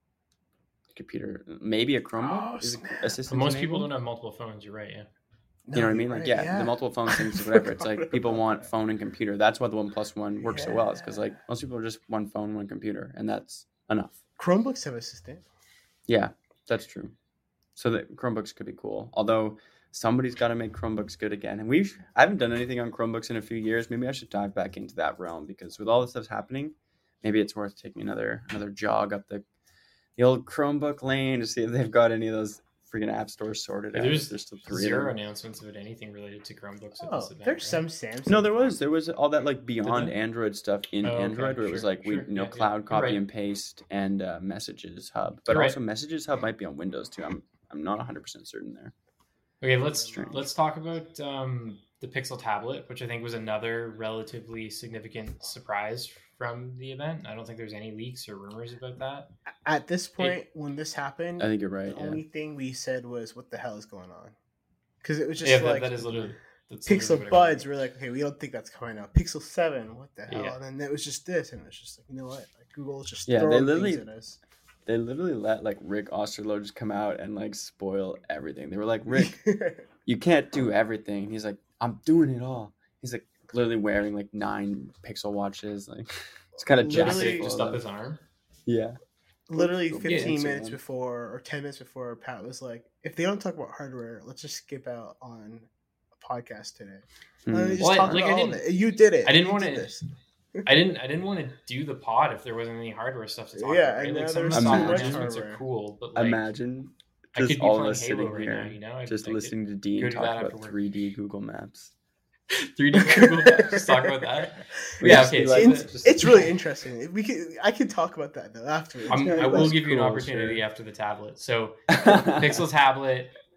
Computer, maybe a Chromebook Oh, is snap. But assistant. most people don't have multiple phones. You're right. Yeah. No, You know what I you're mean? Like, right, yeah, the multiple phone things, whatever. It's like people want phone and computer. That's why the OnePlus One works so well. It's because like most people are just one phone, one computer, and that's enough. Chromebooks have assistant. Yeah, that's true. So the Chromebooks could be cool. Although somebody's got to make Chromebooks good again, and we I haven't done anything on Chromebooks in a few years. Maybe I should dive back into that realm because with all this stuff happening, maybe it's worth taking another another jog up the the old Chromebook lane to see if they've got any of those freaking app stores sorted out. There's There's still three Zero of them. announcements of anything related to Chromebooks at Oh, this event. there's right? some Samsung. No, there was there was all that like beyond they? Android stuff in Oh, okay, Android where it was sure, like we sure, you know yeah, yeah. cloud You're copy right. and paste and uh, Messages Hub, but You're also right. Messages Hub might be on Windows too. I'm I'm not one hundred percent certain there. Okay, let's Strange. let's talk about um, the Pixel tablet, which I think was another relatively significant surprise from the event. I don't think there's any leaks or rumors about that. At this point, when this happened, I think you're right. the Yeah. only thing we said was, "What the hell is going on?" Because it was just yeah, that, like that is literally that's literally Pixel what I Buds. remember. We're like, "Okay, we don't think that's coming out." Pixel Seven, what the hell? Yeah. And then it was just this, and it was just like, you know what? Like Google is just Yeah, they throwing literally- things at us. They literally let like Rick Osterloh just come out and like spoil everything. They were like, Rick, you can't do everything. And he's like, I'm doing it all. He's like literally wearing like nine Pixel watches. Like it's kind of Literally jacket full just of up that. his arm. Yeah. Literally Go fifteen Pixel, minutes man. before or ten minutes before, Pat was like, "If they don't talk about hardware, let's just skip out on a podcast today." Hmm. Uh, just Well, I- talk like, about I all of didn't- it. You did it. I didn't You want did to- this. I didn't I didn't want to do the pod if there wasn't any hardware stuff to talk Yeah, about. Right? and Like now some of the there's software too much announcements are hardware. cool, but like Imagine I could just be all of playing us Halo sitting right here, now, you know? I'd just like listening to go Dean do talk that after about work. three D Google Maps. three D Google Maps. Just talk about that. We Yeah, just okay. be So like- the- It's, it's really interesting. We can I can talk about that though afterwards. I'm, I That's will give you an cool, opportunity sure. after the tablet. So Pixel tablet,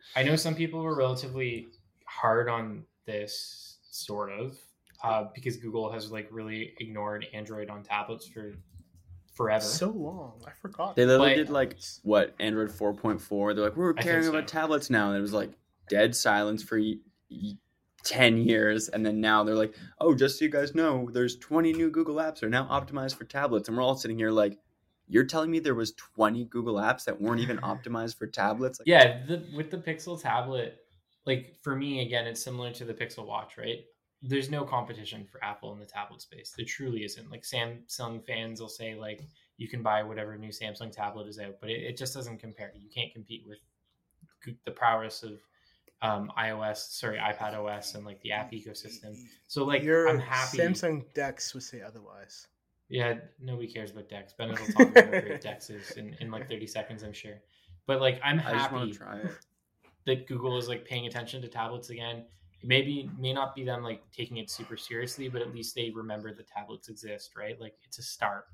I know some people were relatively hard on this, sort of, uh, because Google has like really ignored Android on tablets for forever. So long, I forgot. They literally But- did like what Android four point four. They're like, we're I think caring so. about tablets now, and it was like dead silence for y- y- ten years, and then now they're like, oh, just so you guys know, there's twenty new Google apps are now optimized for tablets, and we're all sitting here like, you're telling me there was twenty Google apps that weren't even optimized for tablets? Like, Yeah, the, with the Pixel tablet, like for me, again, it's similar to the Pixel Watch, right? There's no competition for Apple in the tablet space. There truly isn't. Like Samsung fans will say, like, you can buy whatever new Samsung tablet is out, but it, it just doesn't compare. You can't compete with the prowess of um, iOS, sorry, iPad O S and like the app ecosystem. So like, Your I'm happy. Samsung Dex would say otherwise. Yeah, nobody cares about Dex. Bennett will talk about how great Dex is in, in like thirty seconds, I'm sure. But like, I'm I just want happy to try it. that Google is like paying attention to tablets again. It maybe may not be them like taking it super seriously, but at least they remember that tablets exist, right? Like it's a start.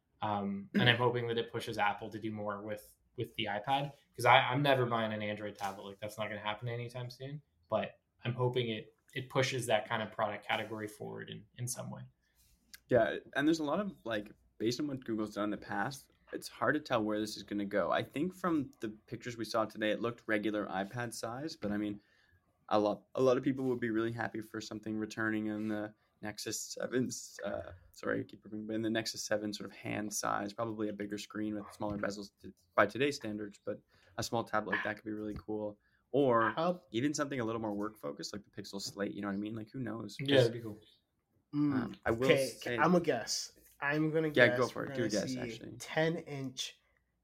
Um, and I'm hoping that it pushes Apple to do more with with the iPad, because I'm never buying an Android tablet. Like that's not going to happen anytime soon. But I'm hoping it it pushes that kind of product category forward in in some way. Yeah, and there's a lot of like, based on what Google's done in the past, it's hard to tell where this is going to go. I think from the pictures we saw today, it looked regular iPad size, but I mean, a lot a lot of people would be really happy for something returning in the Nexus seven. Uh, sorry, I keep repeating, but in the Nexus seven sort of hand size, probably a bigger screen with smaller bezels to, by today's standards, but a small tablet like that could be really cool. Or How, even something a little more work focused, like the Pixel Slate. You know what I mean? Like, who knows? Yeah, that'd be cool. mm, Um, I will okay, say, I'm a guess. I'm gonna Yeah, guess. go for we're it. Do a gonna guess, see actually. ten inch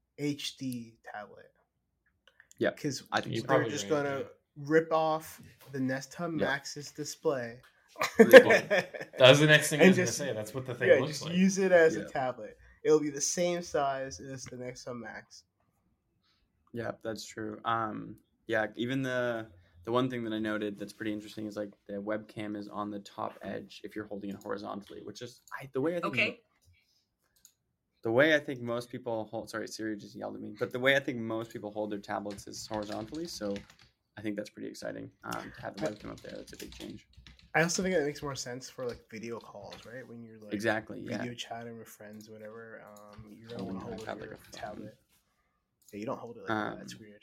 H D tablet. Yeah, because I think You're so. they're probably just right, gonna yeah. rip off the Nest Hub Yeah. Max's display. Really cool. That was the next thing I And was going to just- say. That's what the thing Yeah, looks just like. use it as Yeah. a tablet. It'll be the same size as the Nest Hub Max. Yeah, that's true. Um, yeah, even the the one thing that I noted that's pretty interesting is like the webcam is on the top edge if you're holding it horizontally, which is I, the way I think. Okay. The way I think most people hold. Sorry, Siri just yelled at me. But the way I think most people hold their tablets is horizontally. So I think that's pretty exciting um, to have the webcam up there. That's a big change. I also think that makes more sense for like video calls, right? When you're like Exactly. Yeah. video chatting with friends, whatever. Um, you don't Holding want to hold your it iPad your like a phone. tablet. Yeah, you don't hold it like that. It's Um, weird.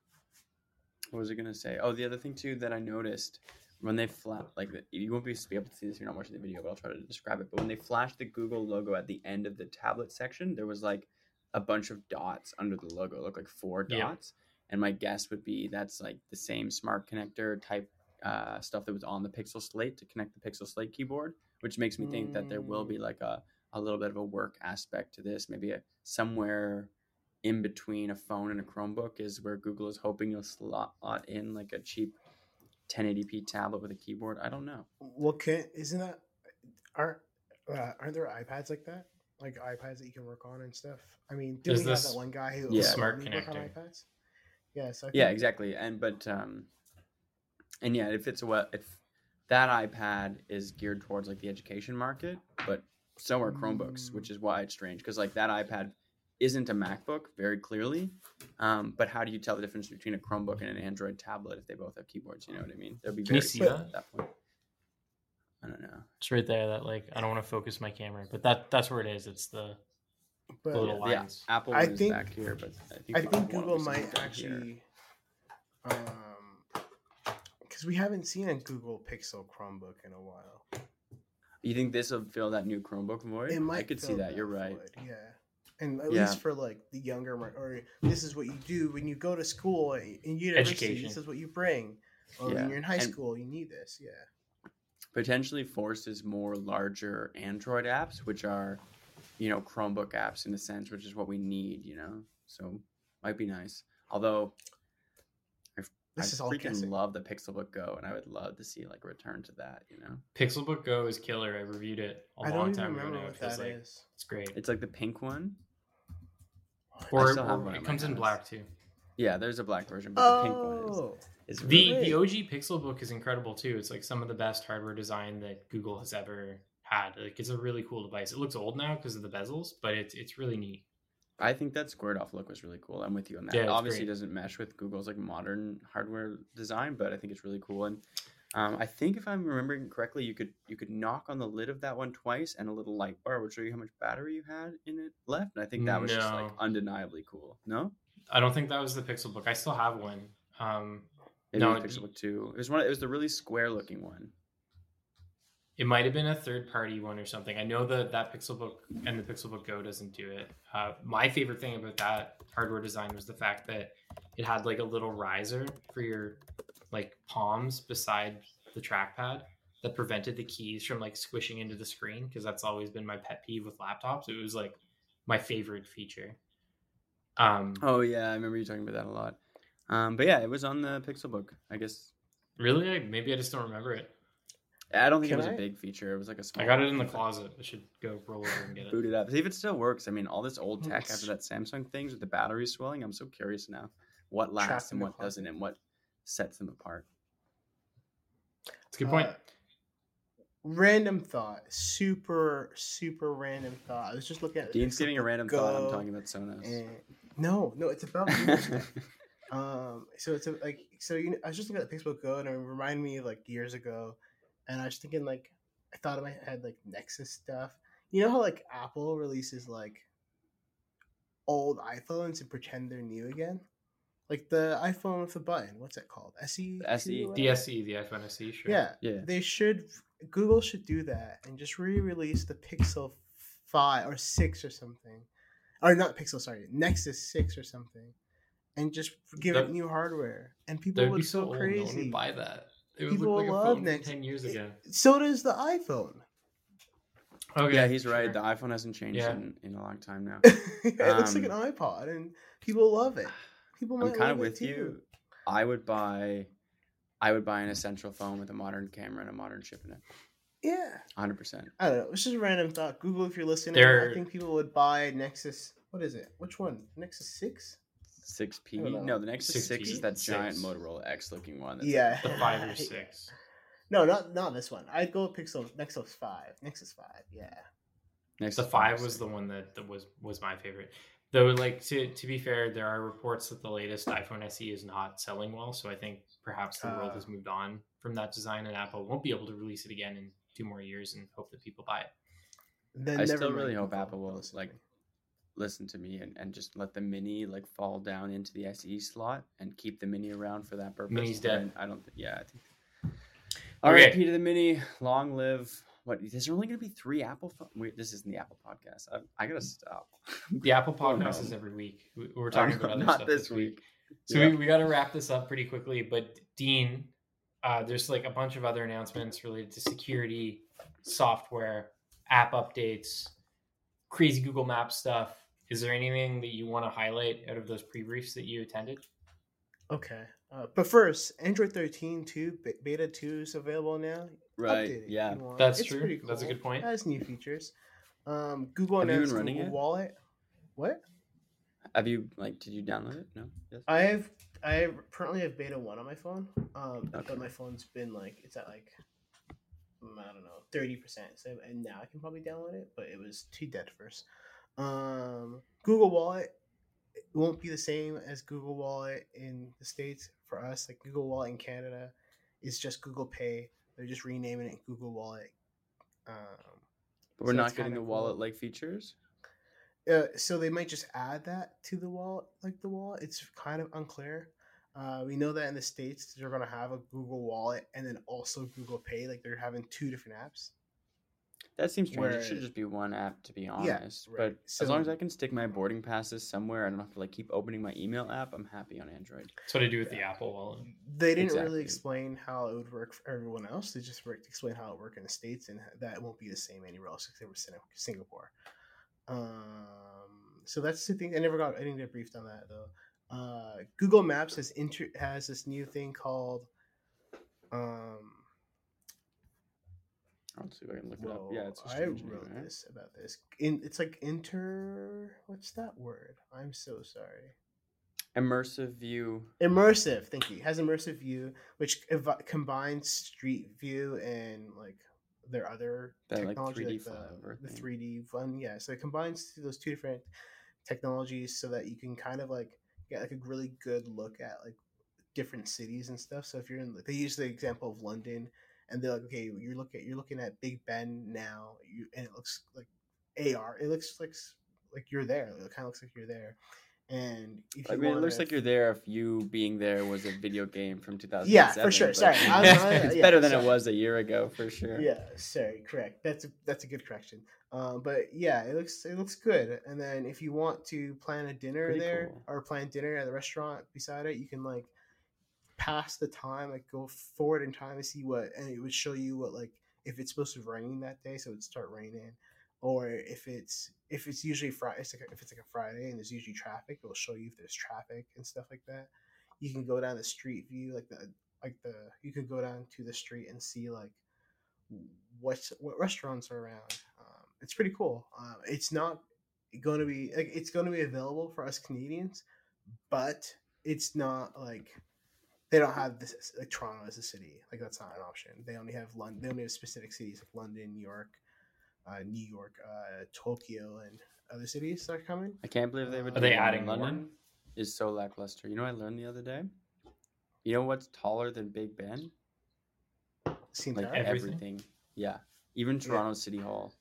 What was I gonna say? Oh, the other thing too that I noticed when they flash, like the, you won't be able to see this if you're not watching the video, but I'll try to describe it. But when they flashed the Google logo at the end of the tablet section, there was like a bunch of dots under the logo. It looked like four Yeah. dots, and my guess would be that's like the same smart connector type uh, stuff that was on the Pixel Slate to connect the Pixel Slate keyboard, which makes me think that there will be like a a little bit of a work aspect to this, maybe a, somewhere in between a phone and a Chromebook is where Google is hoping you'll slot in like a cheap ten eighty p tablet with a keyboard. I don't know. Well, can isn't that aren't uh, aren't there iPads like that? Like iPads that you can work on and stuff. I mean, do There's we have this that one guy who Yeah. smart only work on connector. iPads? Yeah, so I Yeah, think- exactly. And but um, and yeah, if it's a what if that iPad is geared towards like the education market, but so are Chromebooks, Mm. which is why it's strange because like that iPad isn't a MacBook very clearly. Um, but how do you tell the difference between a Chromebook and an Android tablet if they both have keyboards? You know what I mean? There'll be Can you very see few that? at that point. I don't know. It's right there. That like I don't want to focus my camera, but that that's where it is. It's the But the little Yeah, the lines. Apple I one is think- back here, but I think, I the think one will Google be somewhere might down here. actually, um, because we haven't seen a Google Pixel Chromebook in a while. You think this will fill that new Chromebook void? It might I could see fill that. You're right. void, yeah, and at Yeah. least for like the younger, mar- or this is what you do when you go to school and university. Education. This is what you bring. Or Yeah, when you're in high and- school, you need this. Yeah. Potentially forces more larger Android apps, which are, you know, Chromebook apps in a sense, which is what we need, you know. So might be nice. Although I, This I is all freaking guessing. love the Pixelbook Go, and I would love to see like a return to that. You know, Pixelbook Go is killer. I reviewed it a I long don't even time ago remember now. what It feels that like is. it's great. it's like the pink one. Or, still have or one at it my comes in house. black too. Yeah, there's a black version, but the pink one Oh, is, is The really Great. the O G Pixelbook is incredible too. It's like some of the best hardware design that Google has ever had. Like it's a really cool device. It looks old now because of the bezels, but it's it's really neat. I think that squared off look was really cool. I'm with you on that. Yeah, it's Obviously, great. it doesn't mesh with Google's like modern hardware design, but I think it's really cool. And um, I think if I'm remembering correctly, you could you could knock on the lid of that one twice, and a little light bar would show you how much battery you had in it left. And I think that was just like No. undeniably cool. No, I don't think that was the Pixelbook. I still have one. Um, maybe No, it was Pixelbook two. It was one. It was the really square looking one. it might have been a third party one or something. I know that that Pixelbook and the Pixelbook Go doesn't do it. Uh, my favorite thing about that hardware design was the fact that it had like a little riser for your like palms beside the trackpad that prevented the keys from like squishing into the screen, because that's always been my pet peeve with laptops. It was like my favorite feature. Um, Oh yeah, I remember you talking about that a lot. Um, but yeah, it was on the Pixelbook. I guess really? I- Maybe I just don't remember it. I don't think Can it was I? a big feature. It was like a small. I got it in the closet. I should go roll over and get it. Boot it up. See if it still works. I mean, all this old tech Yes. after that Samsung things with the battery swelling. I'm so curious now. What lasts Trapped in and the what closet. doesn't, and what sets them apart. It's a good point. Uh, random thought, super super random thought. I was just looking at the Dean's giving a Pixelbook random Go, thought. I'm talking about Sonos. and no, no, it's about Google stuff. Um, so it's a, like so you know, I was just looking at the Pixelbook Go, and it reminded me of like years ago, and I was thinking like I thought in my head like Nexus stuff. You know how like Apple releases like old iPhones and pretend they're new again, like the iPhone with the button. What's it called? S E. The S E. The S E, the iPhone S E, sure. Yeah, Yeah. They should. Google should do that and just re-release the Pixel Five or Six or something, or not Pixel. Sorry, Nexus Six or something, and just give That- it new hardware. And people That'd would be so go old. crazy. No one would buy that. It would People look like a love phone from Nex- ten years it- ago. So does the iPhone. Okay, Yeah, he's right. sure. The iPhone hasn't changed Yeah. in, in a long time now. It looks like an Um, iPod, and people love it. People might I'm kind of love it with too. you. I would buy, I would buy an essential phone with a modern camera and a modern chip in it. Yeah, one hundred percent. I don't know. It's just a random thought. Google, if you're listening, There- I think people would buy Nexus. What is it? Which one? Nexus Six? six P. I don't know. No, the Nexus six six P. is that giant Six. Motorola X looking one. That's Yeah, The five or six. No, not not this one. I'd go with Pixel Nexus Five. Nexus Five. Yeah. Nexus The five was the one that, that was was my favorite. Though, like to to be fair, there are reports that the latest iPhone S E is not selling well. So I think perhaps the world Uh. has moved on from that design, and Apple won't be able to release it again in two more years, and hope that people buy it. Then I never still mind really hope Google. Apple will Listen to like me. listen to me and, and just let the mini like fall down into the S E slot and keep the mini around for that purpose. Mini's But dead. I, I don't think. Yeah, I think. Okay. All right, P to the mini. Long live. What? There's only going to be three Apple phones. Wait, this isn't the Apple podcast. I, I gotta stop. The Apple Oh, podcast no. is every week. We- We're talking Oh, about other not stuff this week. So Yeah. we, we got to wrap this up pretty quickly. But Dean, uh, there's like a bunch of other announcements related to security, software, app updates, crazy Google Maps stuff. Is there anything that you want to highlight out of those pre-briefs that you attended? Okay. Uh, but first, Android thirteen two be- beta two is available now. Right. Update it if Yeah. you want. That's It's true. pretty That's a good point. It has new features. Um, Google Have you been announced running Google it? Wallet. What? Have you like? Did you download it? No. Yes. I have I currently have beta one on my phone. Um, Okay. but my phone's been like it's at like mm, I don't know thirty percent. So and now I can probably download it, but it was too dead first. Um, Google Wallet it won't be the same as Google Wallet in the States for us. Like Google Wallet in Canada is just Google Pay. They're just renaming it Google Wallet. Um, But we're so not that's getting kinda the cool. wallet-like features. Uh, so they might just add that to the wallet, like the wallet. It's kind of unclear. Uh, we know that in the States they're gonna have a Google Wallet and then also Google Pay. Like they're having two different apps. That seems strange. It Where- should just be one app, to be Yeah, honest. right. But as long as So- I can stick my boarding passes somewhere, I don't have to like keep opening my email app. I'm happy on Android. That's what I do with the Apple Wallet. They didn't Exactly. really explain how it would work for everyone else. They just worked, explain how it worked in the States, and that won't be the same anywhere else except for Sing- Singapore. Um, so that's the thing. I never got. I didn't get briefed on that though. Uh, Google Maps has inter has this new thing called. Um, I'll see if I can look it up. Whoa, Yeah, it's a I strange name, wrote right? this about this. In it's like inter. What's that word? I'm so sorry. Immersive view. Immersive. Thank you. It has immersive view, which ev- combines Street View and like their other That, like, technology, three D like, the, flyover the thing. three D one. Yeah, so it combines those two different technologies so that you can kind of like get like a really good look at like different cities and stuff. So if you're in, they use the example of London, and they're like, okay, you're looking you're looking at Big Ben now, you, and it looks like A R. It looks like like you're there. It kind of looks like you're there. And if I you mean, it wanna, looks like you're there if you being there was a video game from two thousand seven. Yeah, for sure. but Sorry, I, I, it's yeah, better than sorry. it was a year ago, for sure. Yeah, sorry, correct. That's a, that's a good correction. Um, but yeah, it looks it looks good. And then if you want to plan a dinner Pretty there cool. or plan dinner at the restaurant beside it, you can like pass the time, like go forward in time to see what, and it would show you what like if it's supposed to rain that day, so it'd start raining, or if it's if it's usually Friday, it's like a, if it's like a Friday and there's usually traffic, it will show you if there's traffic and stuff like that. You can go down the street view, like the like the you can go down to the street and see like what's what restaurants are around. Um, it's pretty cool. Um, it's not going to be like it's going to be available for us Canadians, but it's not like they don't have this like Toronto as a city. Like that's not an option. They only have London. They only have specific cities like London, New York, uh, New York, uh, Tokyo, and other cities that are coming. I can't believe they would. Are they do one. adding more? London is so lackluster. You know what I learned the other day? You know what's taller than Big Ben? Seems Like alright. Everything? everything. Yeah, even Toronto City Hall.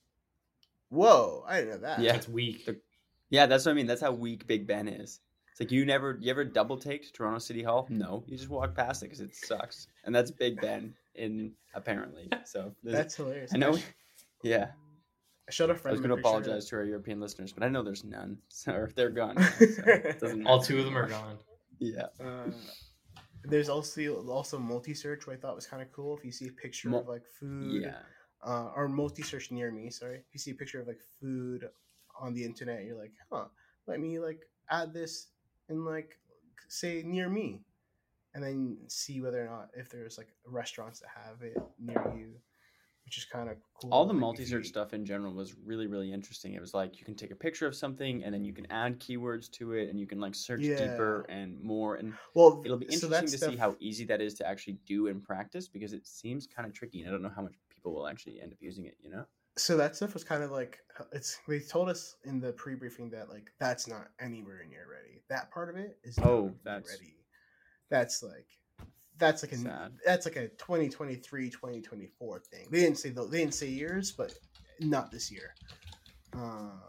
Whoa, I didn't know that. Yeah. That's weak. The- Yeah, that's what I mean. That's how weak Big Ben is. It's like you never, you ever double taked Toronto City Hall? No, you just walk past it because it sucks, and that's Big Ben in apparently. So this- That's hilarious. I know. sh- Yeah, I showed a I friend. was my going to picture. apologize to our European listeners, but I know there's none, so or they're gone. now, so it doesn't All matter. two of them are gone. Yeah, Uh, there's also also multi-search, which I thought was kind of cool. If you see a picture Mul- of like food, yeah. uh, or multi-search near me. Sorry, if you see a picture of like food on the internet, you're like, huh, let me like add this and like say near me, and then see whether or not if there's like restaurants that have it near you, which is kind of cool. All the Like, if multi-search you- stuff in general was really, really interesting. It was like you can take a picture of something and then you can add keywords to it, and you can like search deeper and more. And Well, it'll be so interesting that to stuff- see how easy that is to actually do in practice, because it seems kind of tricky, and I don't know how much people will actually end up using it. You know? So that stuff was kind of like it's. They told us in the pre-briefing that like that's not anywhere near ready. That part of it is not Oh, near that's- ready. That's like that's like a Sad. that's like a twenty twenty-three, twenty twenty-four thing. They didn't say though. They didn't say years, but not this year. Um,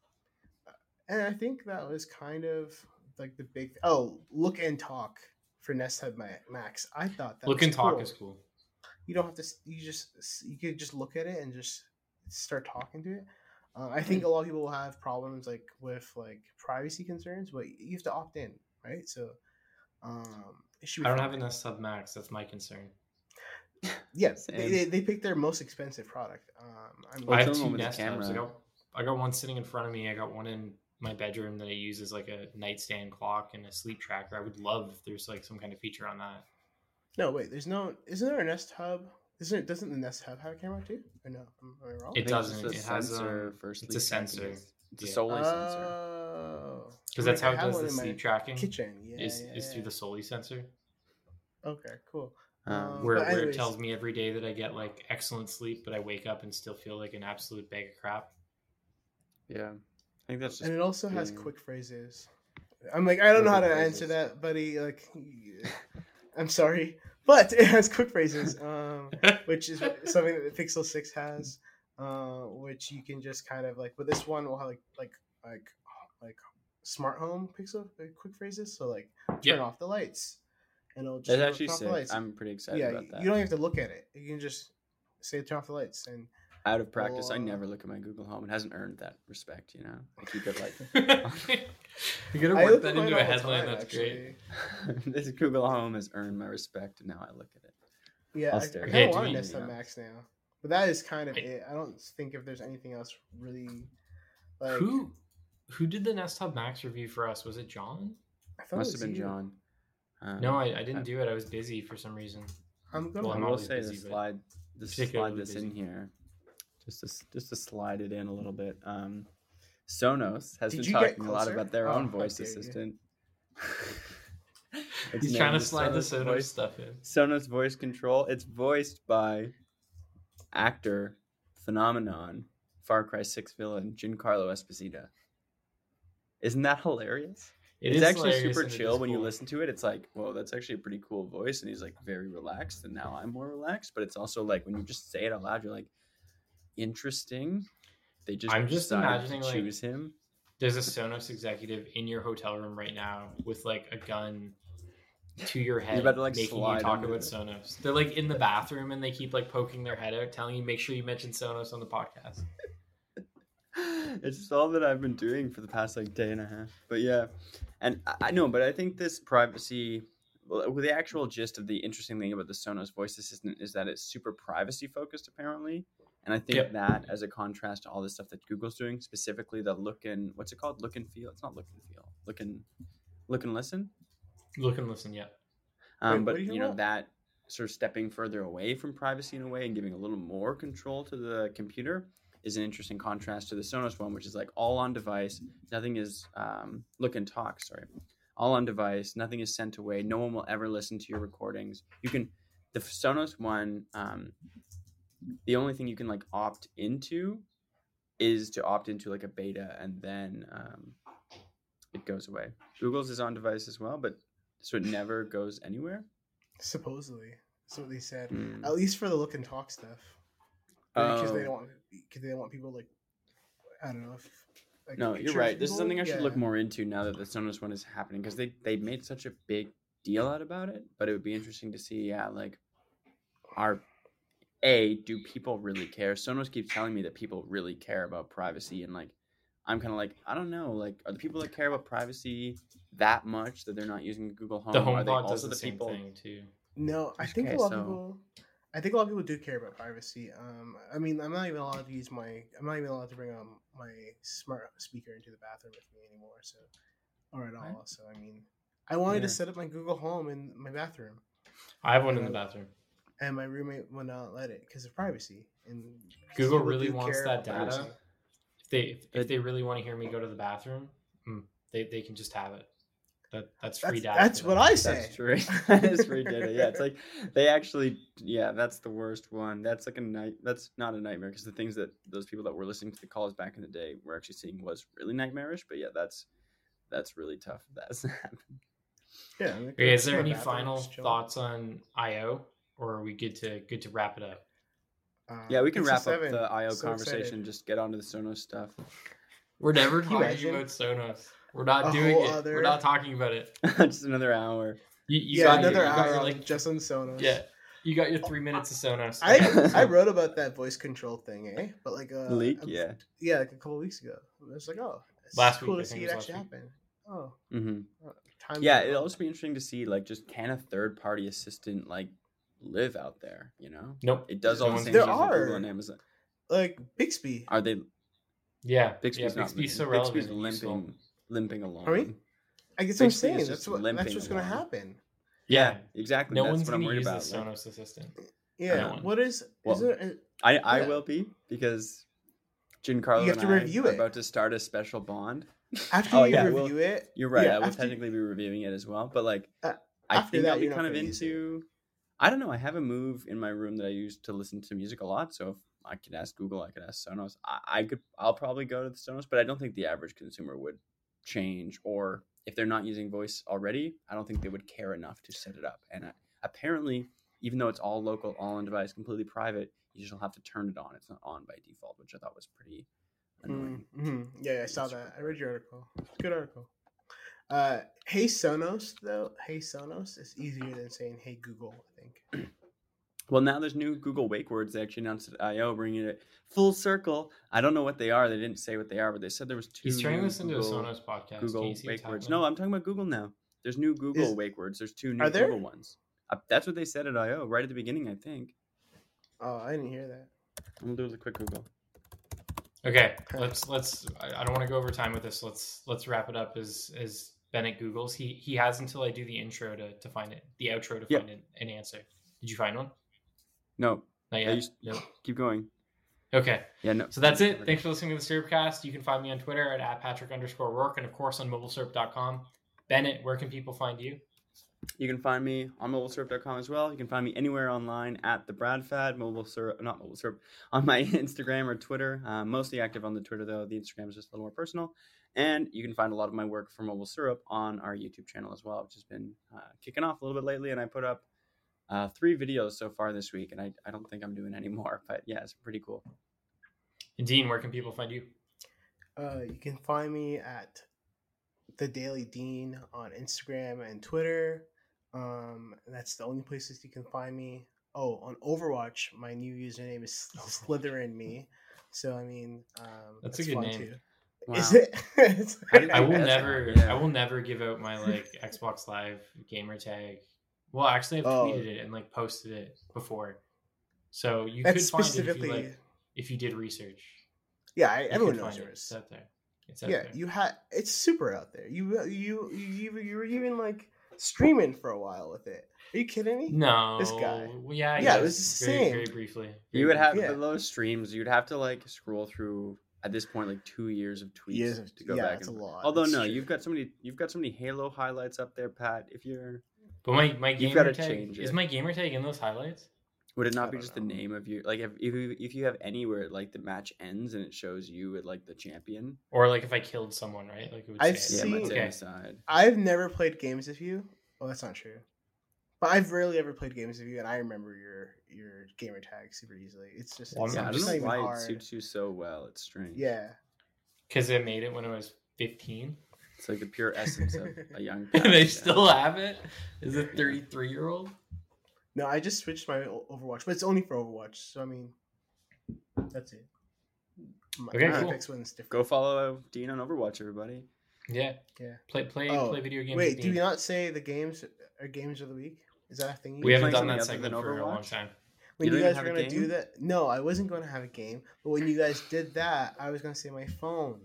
and I think that was kind of like the big. Oh, look and talk for Nest Hub Ma- Max. I thought that Look was and talk cool. is cool. You don't have to. You just you could just look at it and just start talking to it. Uh, I think a lot of people will have problems like with like privacy concerns, but you have to opt in, right? So, um, it should be I don't fine. have a Nest Hub Max. That's my concern. Yeah, Same. they, they, they picked their most expensive product. Um, I'm Well, I it's have the one two with the Nest Hubs. I camera. got I got one sitting in front of me. I got one in my bedroom that I use as like a nightstand clock and a sleep tracker. I would love if there's like some kind of feature on that. no wait. There's no. Isn't there a Nest Hub? Isn't it? Doesn't the Nest Hub have a camera too? Or no? Am I wrong? I It think it's just doesn't. a It has, sensor um, for it's a sleep tracking. sensor. It's a Yeah. Soli sensor. Oh, Because that's how Like, it I have does one the in my sleep tracking. kitchen. Yeah, is yeah, is yeah. through the Soli sensor, Okay, cool. Um, Um, where, but where it anyways, tells me every day that I get like excellent sleep, but I wake up and still feel like an absolute bag of crap. Yeah, I think that's just. and it also has being- quick phrases. I'm like, I don't know how to Quick answer phrases. that, buddy. Like, I'm sorry, but it has quick phrases, um, which is something that the Pixel six has, uh, which you can just kind of like. But this one will have like like like like smart home Pixel like, quick phrases. So like, turn Yep. off the lights, and it'll just That's turn actually off the sick. lights. I'm pretty excited yeah, about that. you don't have to look at it. You can just say turn off the lights, and Out of practice, I Well, uh, never look at my Google Home. It hasn't earned that respect, you know. I keep it like You gotta I work look that at mine into a all the headline. time, That's great. actually. this Google Home has earned my respect, and now I look at it. Yeah, I'll I, I stare kind at of it. want Yeah, a do Nest you Hub know? Max now, but that is kind of I- it. I don't think if there's anything else really. Like, Who who did the Nest Hub Max review for us? Was it John? I thought it Must was have been you. John. Um, No, I, I didn't I- do it. I was busy for some reason. I'm gonna. Well, I I'm will always say busy, to but slide, to slide particularly this in busy. here, just to s- just to slide it in a little bit. Um, Sonos has Did been you get talking a lot closer? about their Oh, own how voice dare you. assistant. It's He's named trying to the slide the Sonos Sonos voice stuff in. Sonos voice control. It's voiced by actor phenomenon Far Cry six villain Giancarlo Esposito. Isn't that hilarious? It it's is actually hilarious super and it chill is when you cool. listen to it. It's like, whoa, that's actually a pretty cool voice. And he's like very relaxed. And now I'm more relaxed. But it's also like when you just say it out loud, you're like, interesting. They just I'm just decided imagining, to like, choose him. There's a Sonos executive in your hotel room right now with like a gun to your head, about to, like, making you slide talk under about it. Sonos. They're like in the bathroom and they keep like poking their head out, telling you make sure you mention Sonos on the podcast. It's just all that I've been doing for the past like day and a half. But yeah, and I, I know, but I think this privacy, well, the actual gist of the interesting thing about the Sonos voice assistant is that it's super privacy focused, apparently. And I think Yep. that as a contrast to all the stuff that Google's doing, specifically the look and what's it called? Look and feel. It's not look and feel. Look and look and listen. Look and listen, yeah. Um, Wait, but what are you you know talking that sort of stepping further away from privacy in a way and giving a little more control to the computer is an interesting contrast to the Sonos one, which is like all on device. Nothing is um, look and talk. Sorry, all on device. Nothing is sent away. No one will ever listen to your recordings. You can the Sonos one. Um, the only thing you can like opt into is to opt into like a beta, and then um, it goes away. Google's is on device as well, but so it never goes anywhere. Supposedly, that's what they said. Mm. At least for the look and talk stuff, because they Oh. don't want because they don't want people like I don't know. If, like, No, you're pictures right. of This is people. something I should Yeah. look more into now that the Sonos one is happening, because they they made such a big deal out about it. But it would be interesting to see, yeah, like, are a do people really care? Sonos keeps telling me that people really care about privacy, and like, I'm kind of like, I don't know, like, are the people that care about privacy that much that they're not using Google Home? The are they HomePod does also the, the same people? thing too. No, I think Okay, a lot so- of people. I think a lot of people do care about privacy. Um, I mean, I'm not even allowed to use my. I'm not even allowed to bring um my smart speaker into the bathroom with me anymore. So, or at all. What? So, I mean, I wanted Yeah. to set up my Google Home in my bathroom, I have one in Yeah. the bathroom. and my roommate would not let it because of privacy. And Google people really do wants care that about data. privacy. If they if, But- if they really want to hear me go to the bathroom, mm, they they can just have it. That that's free That's, data. that's for what them. I say. That's true. That is free data. Yeah, it's like they actually. Yeah, that's the worst one. That's like a night. That's not a nightmare, because the things that those people that were listening to the calls back in the day were actually seeing was really nightmarish. But yeah, that's that's really tough. if That doesn't happen. Yeah. like, Okay, is just in there my any bathroom, final just chilling. thoughts on I O, or are we good to good to wrap it up? Uh, Yeah, we can Pixel wrap seven. up the I O So conversation. excited. Just get onto the Sonos stuff. We're never Can you talking imagine? about Sonos. We're not A doing whole it. other- We're not talking about it. Just another hour. You, you Yeah, got your- another you got hour your, on like just on Sonos. yeah. You got your three minutes of Sonos. I Okay, so- I wrote about that voice control thing, eh? But like uh, Leak, a- yeah. yeah, like a couple weeks ago. It was like, oh, it's Last cool week, to I think see it it was actually last happen. Oh, Mm-hmm. uh, time. Yeah, it'll also be interesting to see, like, just can a third party assistant like live out there? You know, Nope. it does all No the one's same There things that are. Google and Amazon. like Bixby. Are they? Yeah. Bixby's yeah, not Bixby's so limping. relevant. Bixby's and useful. limping, limping along. Are we? I guess what I'm Bixby is saying. just That's what limping that's what's gonna along. happen. Yeah. exactly. No That's one's what I'm gonna worried use about. this like- Sonos assistant. Yeah. No one. What is? Well, is there? I, I Yeah. will be, because Giancarlo You have and to I review are it. about to start a special bond. After Oh, you yeah, review well, it, You're right. yeah, I will after- technically be reviewing it as well, but like, Uh, I after think that, I'll be you're not kind of gonna use it. into. I don't know. I have a move in my room that I use to listen to music a lot. So if I could ask Google, I could ask Sonos. I, I could. I'll probably go to the Sonos, but I don't think the average consumer would change. Or if they're not using voice already, I don't think they would care enough to set it up. And I, apparently, even though it's all local, all on device, completely private, you just will have to turn it on. It's not on by default, which I thought was pretty annoying. Mm-hmm. Yeah, I saw that. I read your article. Good article. Uh, hey Sonos though. Hey Sonos is easier than saying Hey Google. I think. Well, now there's new Google wake words they actually announced at I O, bringing it full circle. I don't know what they are. They didn't say what they are, but they said there was two. He's trying to new listen to a Google, Sonos podcast. Can Google you see wake what's words. happening? No, I'm talking about Google now. There's new Google Is- wake words. There's two new Are there? Google ones. Uh, that's what they said at I O right at the beginning, I think. Oh, I didn't hear that. I'm gonna do a quick Google. Okay, let's let's. I I don't want to go over time with this. Let's let's wrap it up. As as Bennett Googles, he he has until I do the intro to to find it, the outro to Yep. find an, an answer. Did you find one? No, Not I yet. used- Nope. keep going. Okay. Yeah, no. So that's it. Thanks for listening to the Syrupcast. You can find me on Twitter at, at Patrick underscore Rourke and of course on mobilesyrup dot com. Bennett, where can people find you? You can find me on mobile syrup dot com as well. You can find me anywhere online at the Bradfad, mobile syrup, not mobile syrup, on my Instagram or Twitter. I'm mostly active on the Twitter though. The Instagram is just a little more personal. And you can find a lot of my work for Mobile Syrup on our YouTube channel as well, which has been uh, kicking off a little bit lately. And I put up uh, three videos so far this week, and I, I don't think I'm doing any more. But yeah, it's pretty cool. And Dean, where can people find you? Uh, you can find me at The Daily Dean on Instagram and Twitter. Um, that's the only places you can find me. Oh, on Overwatch, my new username is Slytherin Me. So I mean, um, that's, that's a good fun name. too. Wow. Is it? I will never, yeah. I will never give out my like Xbox Live gamer tag. Well, actually, I've Oh. tweeted it and like posted it before, so you That's could find it if specifically. you like if you did research. Yeah, I, You everyone could knows find it. yours. It's out there. It's out Yeah, there. you had it's super out there. You you you you were even like streaming for a while with it. Are you kidding me? No, This guy. Well, yeah, I Yeah, it guess. was the very, same. very briefly. Very You would have briefly. Yeah. for those streams, you'd have to like scroll through at this point like two years of tweets Years of- to go yeah, back. that's and, a lot. Although That's no, true. you've got so many you've got so many Halo highlights up there, Pat. If you're But my my You've gamer gotta tag change is it. my gamer tag in those highlights. would it I not be don't just know. the name of your like if if you, if you have any where like the match ends and it shows you at like the champion? Or like if I killed someone, right? Like it would I've say Yeah, it. it might seen- say Okay. on the side. I've never played games with you. Oh, that's not true. But I've rarely ever played games with you, and I remember your your gamer tag super easily. It's just Well, it's I'm Yeah, I not, don't it's know not even why hard. it suits you so well. It's strange. Yeah. Because I made it when I was fifteen. It's like the pure essence of a young. And Pat, they yeah. still have it. Is a thirty-three year old? No, I just switched my O- Overwatch, but it's only for Overwatch. So I mean, that's it. My, Okay, my cool. Apex one's different. Go follow Dean on Overwatch, everybody. Yeah. Yeah. Play play Oh, play video games. Wait, with do me. we not say the games are games of the week? Is that a thing? You We do? haven't playing done that something other segment than for a long Overwatch? time. When You you, don't guys even were have a gonna do game? that, no, I wasn't going to have a game. But when you guys did that, I was gonna say my phone,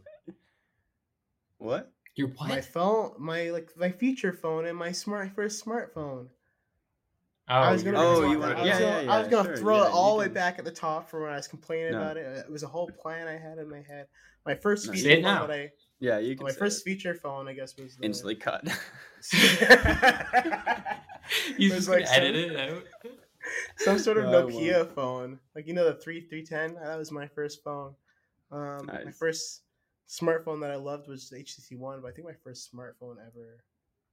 What? Your what? my phone, my like my feature phone, and my smart first smartphone. oh, I was you're gonna, Oh, talk you about wanna- I was that. yeah, gonna, yeah, I was yeah, gonna sure, throw yeah, it all you the way can- back at the top from when I was complaining No. about it. It was a whole plan I had in my head. My first No, feature say it phone now. that I, Yeah, you can. my say first it. feature phone, I guess, was the, instantly cut. He's It was just gonna like some- edit it out. some sort of No, I Nokia phone, like you know the three three ten. That was my first phone. Um, My Nice. first smartphone that I loved was the H T C One, but I think my first smartphone ever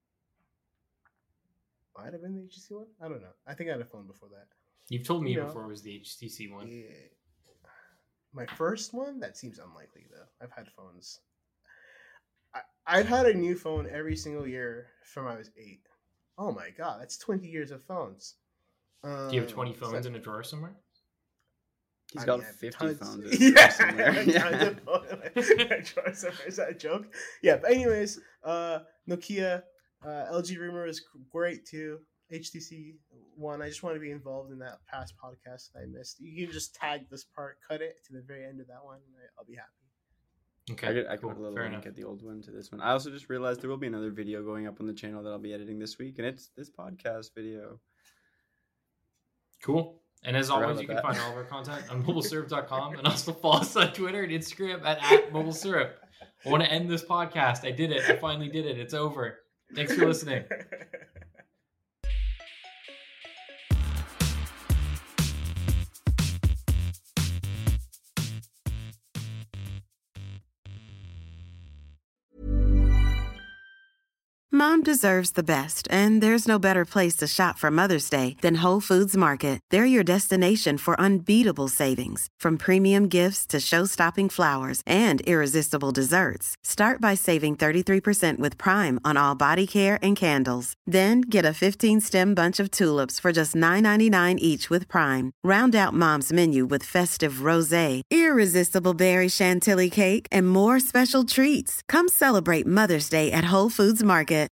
might have been the H T C One. I don't know. I think I had a phone before that. You've told me You know. before it was the H T C one. Yeah. My first one? That seems unlikely, though. I've had phones. I, I've had a new phone every single year from I was eight. Oh my god, that's twenty years of phones. Um, Do you have twenty so- phones in a drawer somewhere? He's I got mean, I have fifty tons- phones. in his Yeah, drawer somewhere. tons Yeah. of phones in my drawer somewhere. Is that a joke? Yeah, but anyways, uh, Nokia, uh, L G Rumor is great too. H T C One. I just want to be involved in that past podcast that I missed. You can just tag this part, cut it to the very end of that one, and I- I'll be happy. Okay, I could, I could cool. put a little Fair link enough. at the old one to this one. I also just realized there will be another video going up on the channel that I'll be editing this week, and it's this podcast video. Cool. And as Forgot always, you about can that. find all of our content on mobile syrup dot com and also follow us on Twitter and Instagram at, at mobilesyrup. I want to end this podcast. I did it. I finally did it. It's over. Thanks for listening. Mom deserves the best, and there's no better place to shop for Mother's Day than Whole Foods Market. They're your destination for unbeatable savings, from premium gifts to show-stopping flowers and irresistible desserts. Start by saving thirty-three percent with Prime on all body care and candles. Then get a fifteen-stem bunch of tulips for just nine ninety-nine each with Prime. Round out Mom's menu with festive rosé, irresistible berry chantilly cake, and more special treats. Come celebrate Mother's Day at Whole Foods Market.